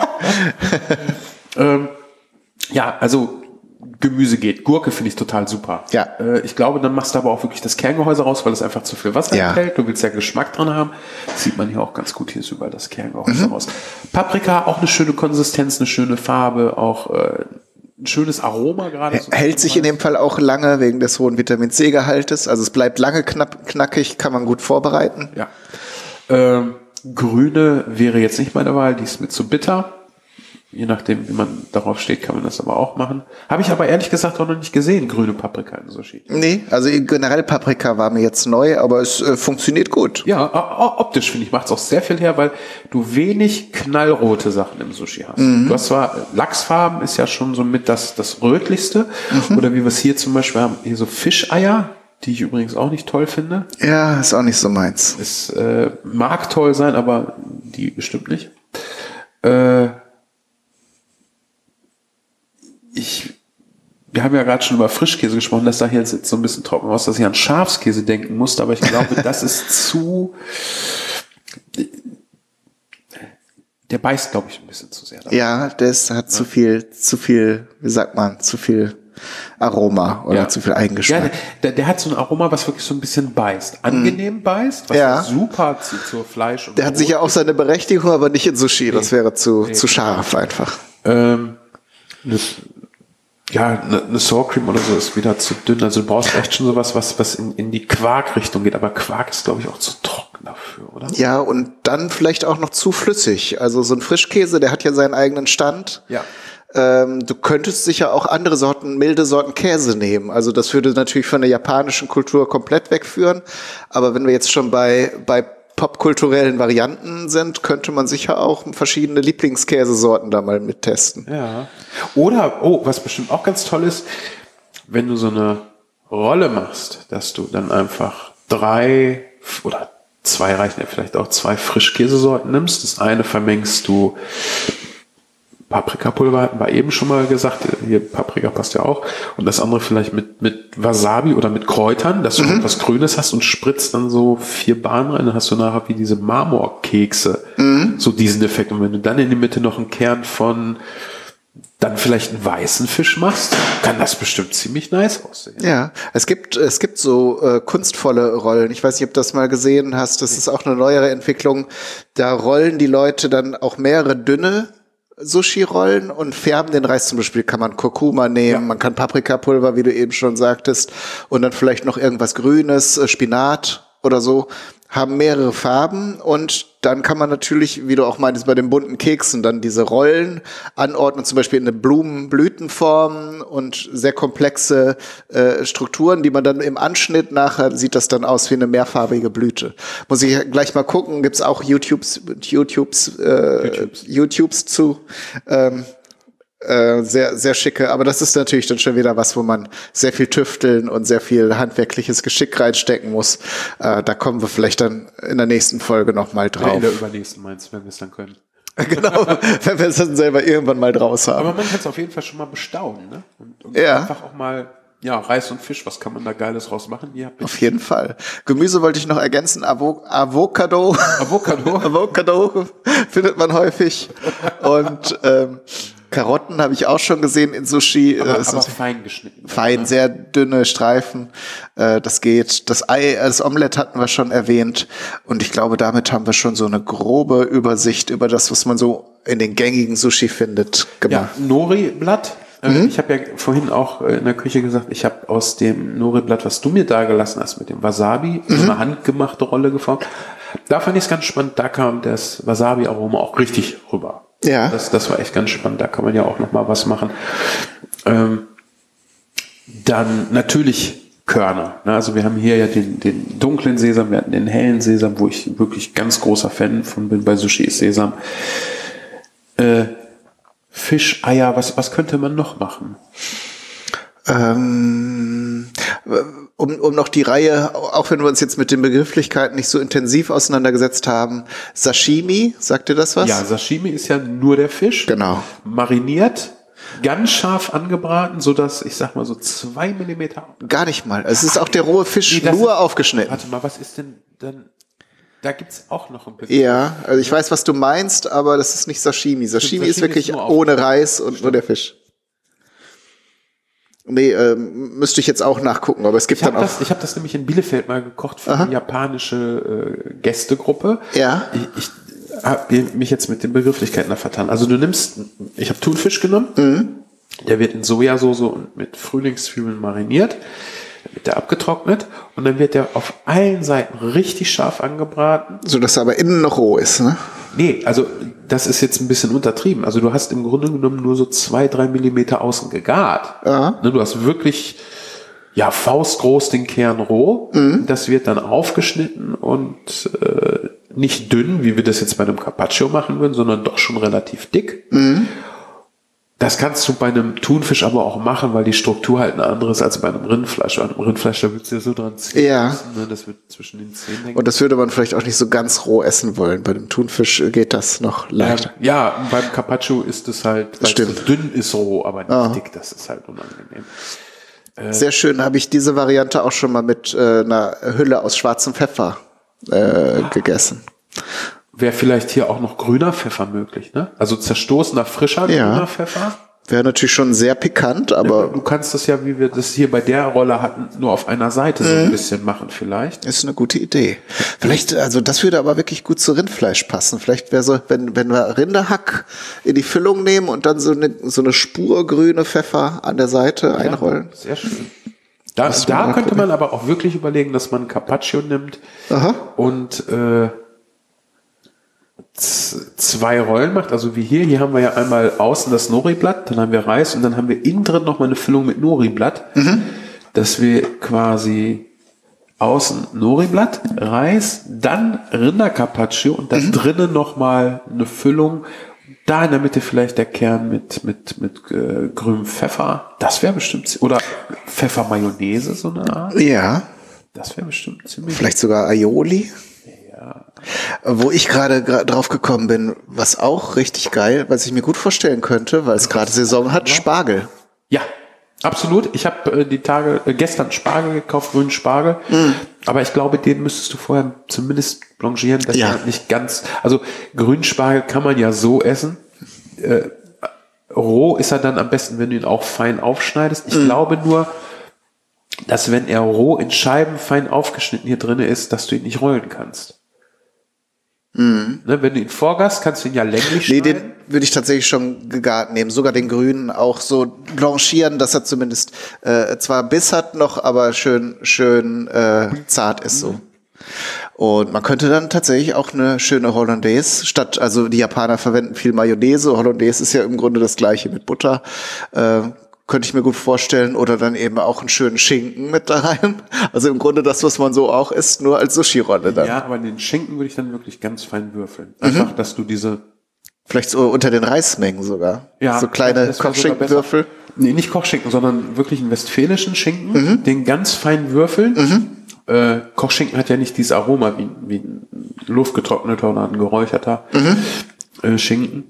ähm, ja, also Gemüse geht. Gurke finde ich total super. Ja. Äh, ich glaube, dann machst du aber auch wirklich das Kerngehäuse raus, weil es einfach zu viel Wasser ja. enthält. Du willst ja Geschmack dran haben. Das sieht man hier auch ganz gut. Hier ist überall das Kerngehäuse mhm. raus. Paprika, auch eine schöne Konsistenz, eine schöne Farbe, auch äh, ein schönes Aroma gerade. So hält sich in dem Fall auch lange wegen des hohen Vitamin-C-Gehaltes. Also es bleibt lange knapp, knackig, kann man gut vorbereiten. Ja. Ähm, Grüne wäre jetzt nicht meine Wahl, die ist mir zu bitter. Je nachdem, wie man darauf steht, kann man das aber auch machen. Habe ich aber ehrlich gesagt auch noch nicht gesehen, grüne Paprika in Sushi. Nee, also generell Paprika war mir jetzt neu, aber es äh, funktioniert gut. Ja, optisch finde ich, macht es auch sehr viel her, weil du wenig knallrote Sachen im Sushi hast. Mhm. Du hast zwar, Lachsfarben ist ja schon so mit das, das rötlichste, mhm. oder wie wir es hier zum Beispiel haben, hier so Fischeier, die ich übrigens auch nicht toll finde. Ja, ist auch nicht so meins. Es äh, mag toll sein, aber die bestimmt nicht. Äh, ich, wir haben ja gerade schon über Frischkäse gesprochen, das sah hier jetzt so ein bisschen trocken aus, dass ich an Schafskäse denken musste, aber ich glaube, das ist zu... Der beißt, glaube ich, ein bisschen zu sehr. Dabei. Ja, das hat ja. zu viel, zu viel, wie sagt man, zu viel Aroma oder ja. zu viel Eigengeschmack. Ja, der, der hat so ein Aroma, was wirklich so ein bisschen beißt. Angenehm mm. beißt, was ja. super zu, zu Fleisch und Der Brot hat sicher auch seine Berechtigung, aber nicht in Sushi. Nee. Das wäre zu, nee. zu scharf einfach. Ähm, das, ja, eine, eine Sour Cream oder so ist wieder zu dünn. Also du brauchst echt schon sowas, was, was in, in die Quark-Richtung geht. Aber Quark ist, glaube ich, auch zu trocken dafür, oder? Ja, und dann vielleicht auch noch zu flüssig. Also so ein Frischkäse, der hat ja seinen eigenen Stand. Ja. Ähm, du könntest sicher auch andere Sorten, milde Sorten Käse nehmen. Also das würde natürlich von der japanischen Kultur komplett wegführen. Aber wenn wir jetzt schon bei, bei popkulturellen Varianten sind, könnte man sicher auch verschiedene Lieblingskäsesorten da mal mittesten. Ja. Oder, oh, was bestimmt auch ganz toll ist, wenn du so eine Rolle machst, dass du dann einfach drei oder zwei reichen ja vielleicht auch zwei Frischkäsesorten nimmst. Das eine vermengst du Paprikapulver, hatten wir eben schon mal gesagt, hier Paprika passt ja auch, und das andere vielleicht mit, mit Wasabi oder mit Kräutern, dass du mhm. etwas Grünes hast und spritzt dann so vier Bahnen rein, dann hast du nachher wie diese Marmorkekse, mhm. so diesen Effekt. Und wenn du dann in die Mitte noch einen Kern von dann vielleicht einen weißen Fisch machst, kann das bestimmt ziemlich nice aussehen. Ja, es gibt es gibt so äh, kunstvolle Rollen. Ich weiß nicht, ob du das mal gesehen hast, das ist auch eine neuere Entwicklung. Da rollen die Leute dann auch mehrere dünne Sushi-Rollen und färben den Reis. Zum Beispiel kann man Kurkuma nehmen, ja. man kann Paprikapulver, wie du eben schon sagtest, und dann vielleicht noch irgendwas Grünes, Spinat oder so, haben mehrere Farben, und dann kann man natürlich, wie du auch meintest, bei den bunten Keksen dann diese Rollen anordnen, zum Beispiel in eine Blumen-Blütenform und sehr komplexe äh, Strukturen, die man dann im Anschnitt nachher sieht das dann aus wie eine mehrfarbige Blüte. Muss ich gleich mal gucken, gibt's auch YouTubes, YouTubes, äh, YouTubes. YouTubes zu. Ähm, Äh, sehr, sehr schicke, aber das ist natürlich dann schon wieder was, wo man sehr viel tüfteln und sehr viel handwerkliches Geschick reinstecken muss. Äh, da kommen wir vielleicht dann in der nächsten Folge nochmal drauf. Ja, in der übernächsten meinst du, wenn wir es dann können. Genau, wenn wir es dann selber irgendwann mal draus haben. Aber man kann es auf jeden Fall schon mal bestaunen, ne? Und, und ja. einfach auch mal, ja, Reis und Fisch, was kann man da Geiles raus machen? Ja, auf jeden Fall. Gemüse wollte ich noch ergänzen, Avo- Avocado. Avocado. Avocado findet man häufig. Und ähm, Karotten habe ich auch schon gesehen in Sushi. Aber, äh, aber fein geschnitten. Fein, ne? Sehr dünne Streifen. Äh, das geht. Das Ei, das Omelett hatten wir schon erwähnt. Und ich glaube, damit haben wir schon so eine grobe Übersicht über das, was man so in den gängigen Sushi findet, gemacht. Ja, Nori-Blatt. Mhm. Ich habe ja vorhin auch in der Küche gesagt, ich habe aus dem Nori-Blatt, was du mir da gelassen hast, mit dem Wasabi, mhm. so eine handgemachte Rolle geformt. Da fand ich es ganz spannend. Da kam das Wasabi-Aroma auch richtig rüber. Ja. Das, das war echt ganz spannend. Da kann man ja auch noch mal was machen. Ähm, dann natürlich Körner. Ne? Also wir haben hier ja den, den dunklen Sesam, wir hatten den hellen Sesam, wo ich wirklich ganz großer Fan von bin bei Sushi ist Sesam. Äh, Fisch, Eier, was, was könnte man noch machen? Ähm, um, um noch die Reihe, auch wenn wir uns jetzt mit den Begrifflichkeiten nicht so intensiv auseinandergesetzt haben, Sashimi, sagt dir das was? Ja, Sashimi ist ja nur der Fisch. Genau. Mariniert, ganz scharf angebraten, sodass, ich sag mal so zwei Millimeter. Gar nicht mal. Es ist auch der rohe Fisch nee, nur ist, aufgeschnitten. Warte mal, was ist denn dann? Da gibt's auch noch ein bisschen. Ja, also ich weiß, was du meinst, aber das ist nicht Sashimi. Sashimi, Sashimi ist wirklich ist ohne Reis und Stimmt. nur der Fisch. Nee, ähm, müsste ich jetzt auch nachgucken, aber es gibt ich dann auch... Das, ich habe das nämlich in Bielefeld mal gekocht für Aha. eine japanische äh, Gästegruppe. Ja. Ich, ich habe mich jetzt mit den Begrifflichkeiten da vertan. Also du nimmst, ich habe Thunfisch genommen, mhm. der wird in Sojasauce und mit Frühlingszwiebeln mariniert, dann wird der abgetrocknet und dann wird der auf allen Seiten richtig scharf angebraten. So dass er aber innen noch roh ist, ne? Nee, also das ist jetzt ein bisschen untertrieben. Also du hast im Grunde genommen nur so zwei, drei Millimeter außen gegart. Aha. Du hast wirklich ja faustgroß den Kern roh. Mhm. Das wird dann aufgeschnitten und äh, nicht dünn, wie wir das jetzt bei einem Carpaccio machen würden, sondern doch schon relativ dick. Mhm. Das kannst du bei einem Thunfisch aber auch machen, weil die Struktur halt eine andere ist als bei einem Rindfleisch. Bei einem Rindfleisch, da würdest du ja so dran ziehen. Ja. Müssen, ne? Das wird zwischen den Zähnen hängen. Und das würde man vielleicht auch nicht so ganz roh essen wollen. Bei dem Thunfisch geht das noch leichter. Ähm, ja, beim Carpaccio ist es halt, weil es so dünn ist roh, aber nicht Aha. dick. Das ist halt unangenehm. Äh, Sehr schön, habe ich diese Variante auch schon mal mit äh, einer Hülle aus schwarzem Pfeffer äh, gegessen. Wäre vielleicht hier auch noch grüner Pfeffer möglich, ne? Also zerstoßener, frischer ja. grüner Pfeffer. Wäre natürlich schon sehr pikant, aber... Du kannst das ja, wie wir das hier bei der Rolle hatten, nur auf einer Seite so ein bisschen machen vielleicht. Ist eine gute Idee. Vielleicht, also das würde aber wirklich gut zu Rindfleisch passen. Vielleicht wäre so, wenn, wenn wir Rinderhack in die Füllung nehmen und dann so eine, so eine Spur grüne Pfeffer an der Seite ja, einrollen. Sehr schön. Da, da könnte man aber auch wirklich überlegen, dass man Carpaccio nimmt Aha. und äh, zwei Rollen macht, also wie hier, hier haben wir ja einmal außen das Nori-Blatt, dann haben wir Reis und dann haben wir innen drin nochmal eine Füllung mit Nori-Blatt, mhm. dass wir quasi außen Nori-Blatt, Reis, dann Rinder-Carpaccio und da mhm. drinnen nochmal eine Füllung, da in der Mitte vielleicht der Kern mit, mit, mit äh, grünem Pfeffer, das wäre bestimmt, oder Pfeffer-Mayonnaise, so eine Art. Ja. Das wäre bestimmt ziemlich. Vielleicht sogar Aioli. Ja. Wo ich gerade drauf gekommen bin, was auch richtig geil, was ich mir gut vorstellen könnte, weil es gerade Saison hat, Spargel. Ja, absolut. Ich habe äh, die Tage äh, gestern Spargel gekauft, grünen Spargel. Mm. Aber ich glaube, den müsstest du vorher zumindest blanchieren, dass ja. er nicht ganz. Also grünen Spargel kann man ja so essen. Äh, roh ist er dann am besten, wenn du ihn auch fein aufschneidest. Ich mm. glaube nur, dass wenn er roh in Scheiben fein aufgeschnitten hier drin ist, dass du ihn nicht rollen kannst. Mhm. Ne, wenn du ihn vorgast, kannst du ihn ja länglich schneiden. Nee, den würde ich tatsächlich schon gegart nehmen. Sogar den grünen auch so blanchieren, dass er zumindest äh, zwar Biss hat noch, aber schön schön äh, zart ist so. Und man könnte dann tatsächlich auch eine schöne Hollandaise statt, also die Japaner verwenden viel Mayonnaise. Hollandaise ist ja im Grunde das gleiche mit Butter. Äh, könnte ich mir gut vorstellen. Oder dann eben auch einen schönen Schinken mit da rein. Also im Grunde das, was man so auch isst, nur als Sushi-Rolle dann. Ja, aber den Schinken würde ich dann wirklich ganz fein würfeln. Einfach, mhm. dass du diese... Vielleicht so unter den Reismengen sogar. Ja. So kleine Kochschinkenwürfel. Nee, nicht Kochschinken, sondern wirklich einen westfälischen Schinken. Mhm. Den ganz fein würfeln. Mhm. Äh, Kochschinken hat ja nicht dieses Aroma wie, wie ein luftgetrockneter oder ein geräucherter mhm. äh, Schinken.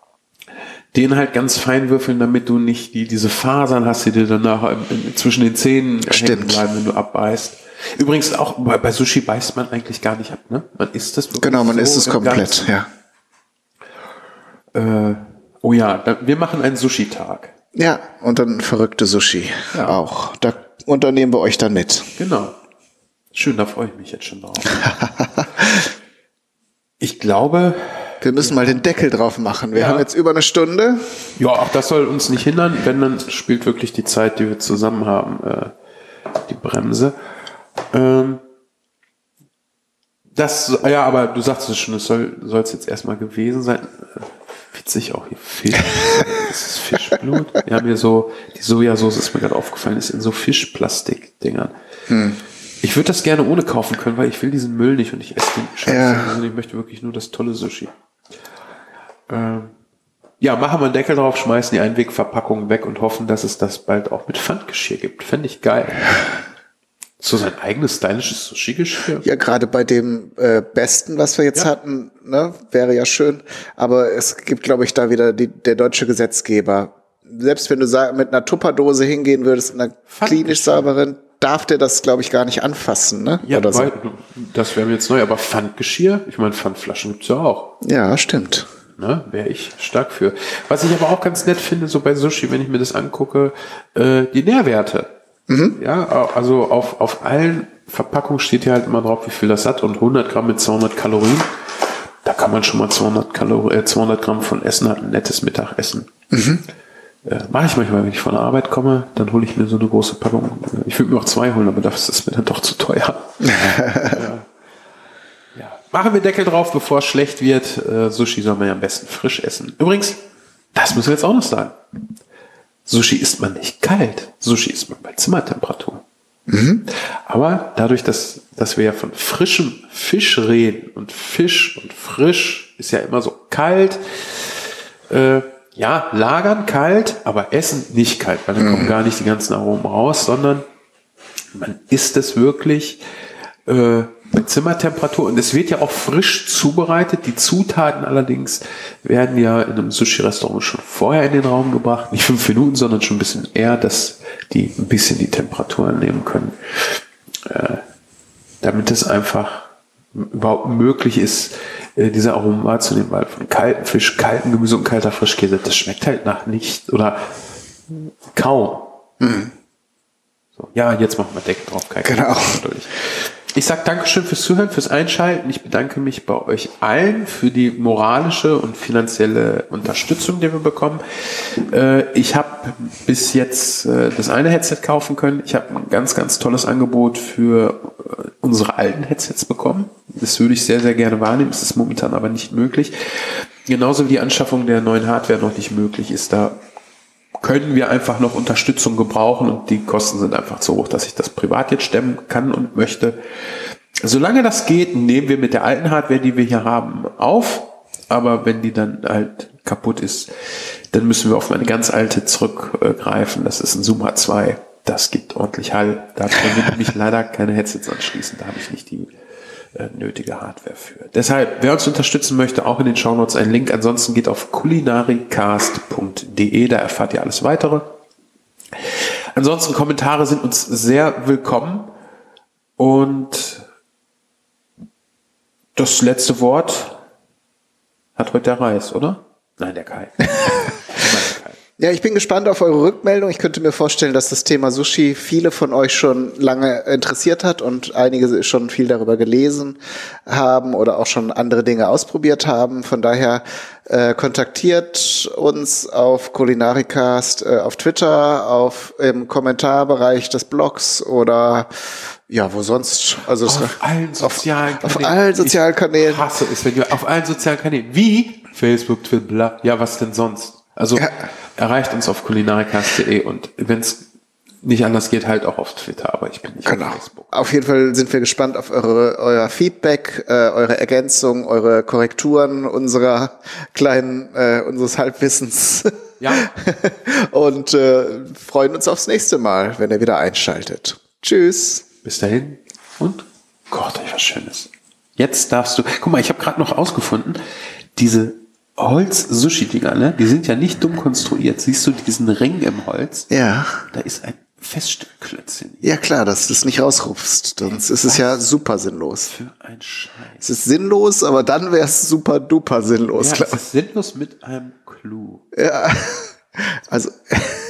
Den halt ganz fein würfeln, damit du nicht die, diese Fasern hast, die dir danach zwischen den Zähnen hängen bleiben, wenn du abbeißt. Übrigens auch bei, bei Sushi beißt man eigentlich gar nicht ab, ne? Man isst das wirklich. Genau, man so isst es komplett, ja. Äh, oh ja, da, wir machen einen Sushi-Tag. Ja, und dann verrückte Sushi ja. auch. Da unternehmen wir euch dann mit. Genau. Schön, da freue ich mich jetzt schon drauf. Ich glaube... Wir müssen mal den Deckel drauf machen. Wir ja. haben jetzt über eine Stunde. Ja, auch das soll uns nicht hindern. Wenn, dann spielt wirklich die Zeit, die wir zusammen haben, äh, die Bremse. Ähm, das, ja, aber du sagst es schon, es soll es jetzt erstmal gewesen sein. Äh, witzig auch hier Fisch. Das ist Fischblut. Wir haben hier so, die Sojasauce ist mir gerade aufgefallen, ist in so Fischplastik-Dingern. Hm. Ich würde das gerne ohne kaufen können, weil ich will diesen Müll nicht und ich esse den Scheiß. Ja. Also ich möchte wirklich nur das tolle Sushi. Ähm, ja, machen wir einen Deckel drauf, schmeißen die Einwegverpackung weg und hoffen, dass es das bald auch mit Pfandgeschirr gibt. Fände ich geil. So sein eigenes stylisches Sushi-Geschirr. Ja, gerade bei dem äh, Besten, was wir jetzt ja. hatten, ne, wäre ja schön. Aber es gibt, glaube ich, da wieder die, der deutsche Gesetzgeber. Selbst wenn du mit einer Tupperdose hingehen würdest, einer klinisch sauberen, darf der das, glaube ich, gar nicht anfassen, ne? Ja, Oder so. Weil, das wäre mir jetzt neu, aber Pfandgeschirr, ich meine, Pfandflaschen gibt's ja auch. Ja, stimmt. Ne, wäre ich stark für. Was ich aber auch ganz nett finde, so bei Sushi, wenn ich mir das angucke, äh, die Nährwerte. Mhm. Ja, also auf, auf allen Verpackungen steht hier halt immer drauf, wie viel das hat und hundert Gramm mit zweihundert Kalorien. Da kann man schon mal zweihundert, Kalor- äh, zweihundert Gramm von essen, hat ein nettes Mittagessen. Mhm. Äh, mache ich manchmal, wenn ich von der Arbeit komme, dann hole ich mir so eine große Packung. Ich würde mir auch zwei holen, aber das ist mir dann doch zu teuer. ja. Ja. Machen wir Deckel drauf, bevor es schlecht wird. Äh, Sushi soll man ja am besten frisch essen. Übrigens, das müssen wir jetzt auch noch sagen. Sushi isst man nicht kalt. Sushi isst man bei Zimmertemperatur. Mhm. Aber dadurch, dass, dass wir ja von frischem Fisch reden und Fisch und frisch ist ja immer so kalt, äh, ja, lagern kalt, aber essen nicht kalt, weil dann kommen gar nicht die ganzen Aromen raus, sondern man isst es wirklich äh, bei Zimmertemperatur und es wird ja auch frisch zubereitet. Die Zutaten allerdings werden ja in einem Sushi-Restaurant schon vorher in den Raum gebracht, nicht fünf Minuten, sondern schon ein bisschen eher, dass die ein bisschen die Temperatur annehmen können, äh, damit es einfach überhaupt möglich ist, äh, diese Aromen wahrzunehmen, weil von kaltem Fisch, kaltem Gemüse und kalter Frischkäse, das schmeckt halt nach nichts oder kaum. Mhm. So, ja, jetzt machen wir Deckel drauf. Kein genau. Durch. Ich sage Dankeschön fürs Zuhören, fürs Einschalten. Ich bedanke mich bei euch allen für die moralische und finanzielle Unterstützung, die wir bekommen. Äh, ich habe bis jetzt äh, das eine Headset kaufen können. Ich habe ein ganz, ganz tolles Angebot für äh, unsere alten Headsets bekommen. Das würde ich sehr, sehr gerne wahrnehmen. Es ist momentan aber nicht möglich. Genauso wie die Anschaffung der neuen Hardware noch nicht möglich ist. Da können wir einfach noch Unterstützung gebrauchen und die Kosten sind einfach zu hoch, dass ich das privat jetzt stemmen kann und möchte. Solange das geht, nehmen wir mit der alten Hardware, die wir hier haben, auf. Aber wenn die dann halt kaputt ist, dann müssen wir auf meine ganz alte zurückgreifen. Das ist ein Zoom H zwei. Das gibt ordentlich Hall. Da können wir nämlich leider keine Headsets anschließen. Da habe ich nicht die äh, nötige Hardware für. Deshalb, wer uns unterstützen möchte, auch in den Shownotes ein Link. Ansonsten geht auf kulinarikast punkt de, da erfahrt ihr alles weitere. Ansonsten Kommentare sind uns sehr willkommen. Und das letzte Wort hat heute der Reis, oder? Nein, der Kai. Ja, ich bin gespannt auf eure Rückmeldung. Ich könnte mir vorstellen, dass das Thema Sushi viele von euch schon lange interessiert hat und einige schon viel darüber gelesen haben oder auch schon andere Dinge ausprobiert haben. Von daher äh, kontaktiert uns auf Kulinarikast äh, auf Twitter, auf im Kommentarbereich des Blogs oder ja, wo sonst? Also auf allen sozialen auf, Kanälen. Auf allen sozialen Kanälen. Ich hasse es, wenn du auf allen sozialen Kanälen. Wie? Facebook, Twitter, bla. Ja, was denn sonst? Also ja. Erreicht uns auf kulinarikast punkt de und wenn es nicht anders geht, halt auch auf Twitter, aber ich bin nicht genau. auf Facebook. Auf jeden Fall sind wir gespannt auf eure, euer Feedback, äh, eure Ergänzung, eure Korrekturen unserer kleinen, äh, unseres Halbwissens. Ja. Und äh, freuen uns aufs nächste Mal, wenn ihr wieder einschaltet. Tschüss. Bis dahin und Gott, was Schönes. Jetzt darfst du, guck mal, ich habe gerade noch ausgefunden, diese Holz-Sushi-Dinger, ne? Die sind ja nicht dumm konstruiert. Siehst du diesen Ring im Holz? Ja. Da ist ein Feststückklötzchen. Ja klar, dass du es nicht rausrufst. Sonst ist es ja super sinnlos. Für ein Scheiß. Es ist sinnlos, aber dann wäre es super duper sinnlos. Ja, klar. es ist sinnlos mit einem Clou. Ja, also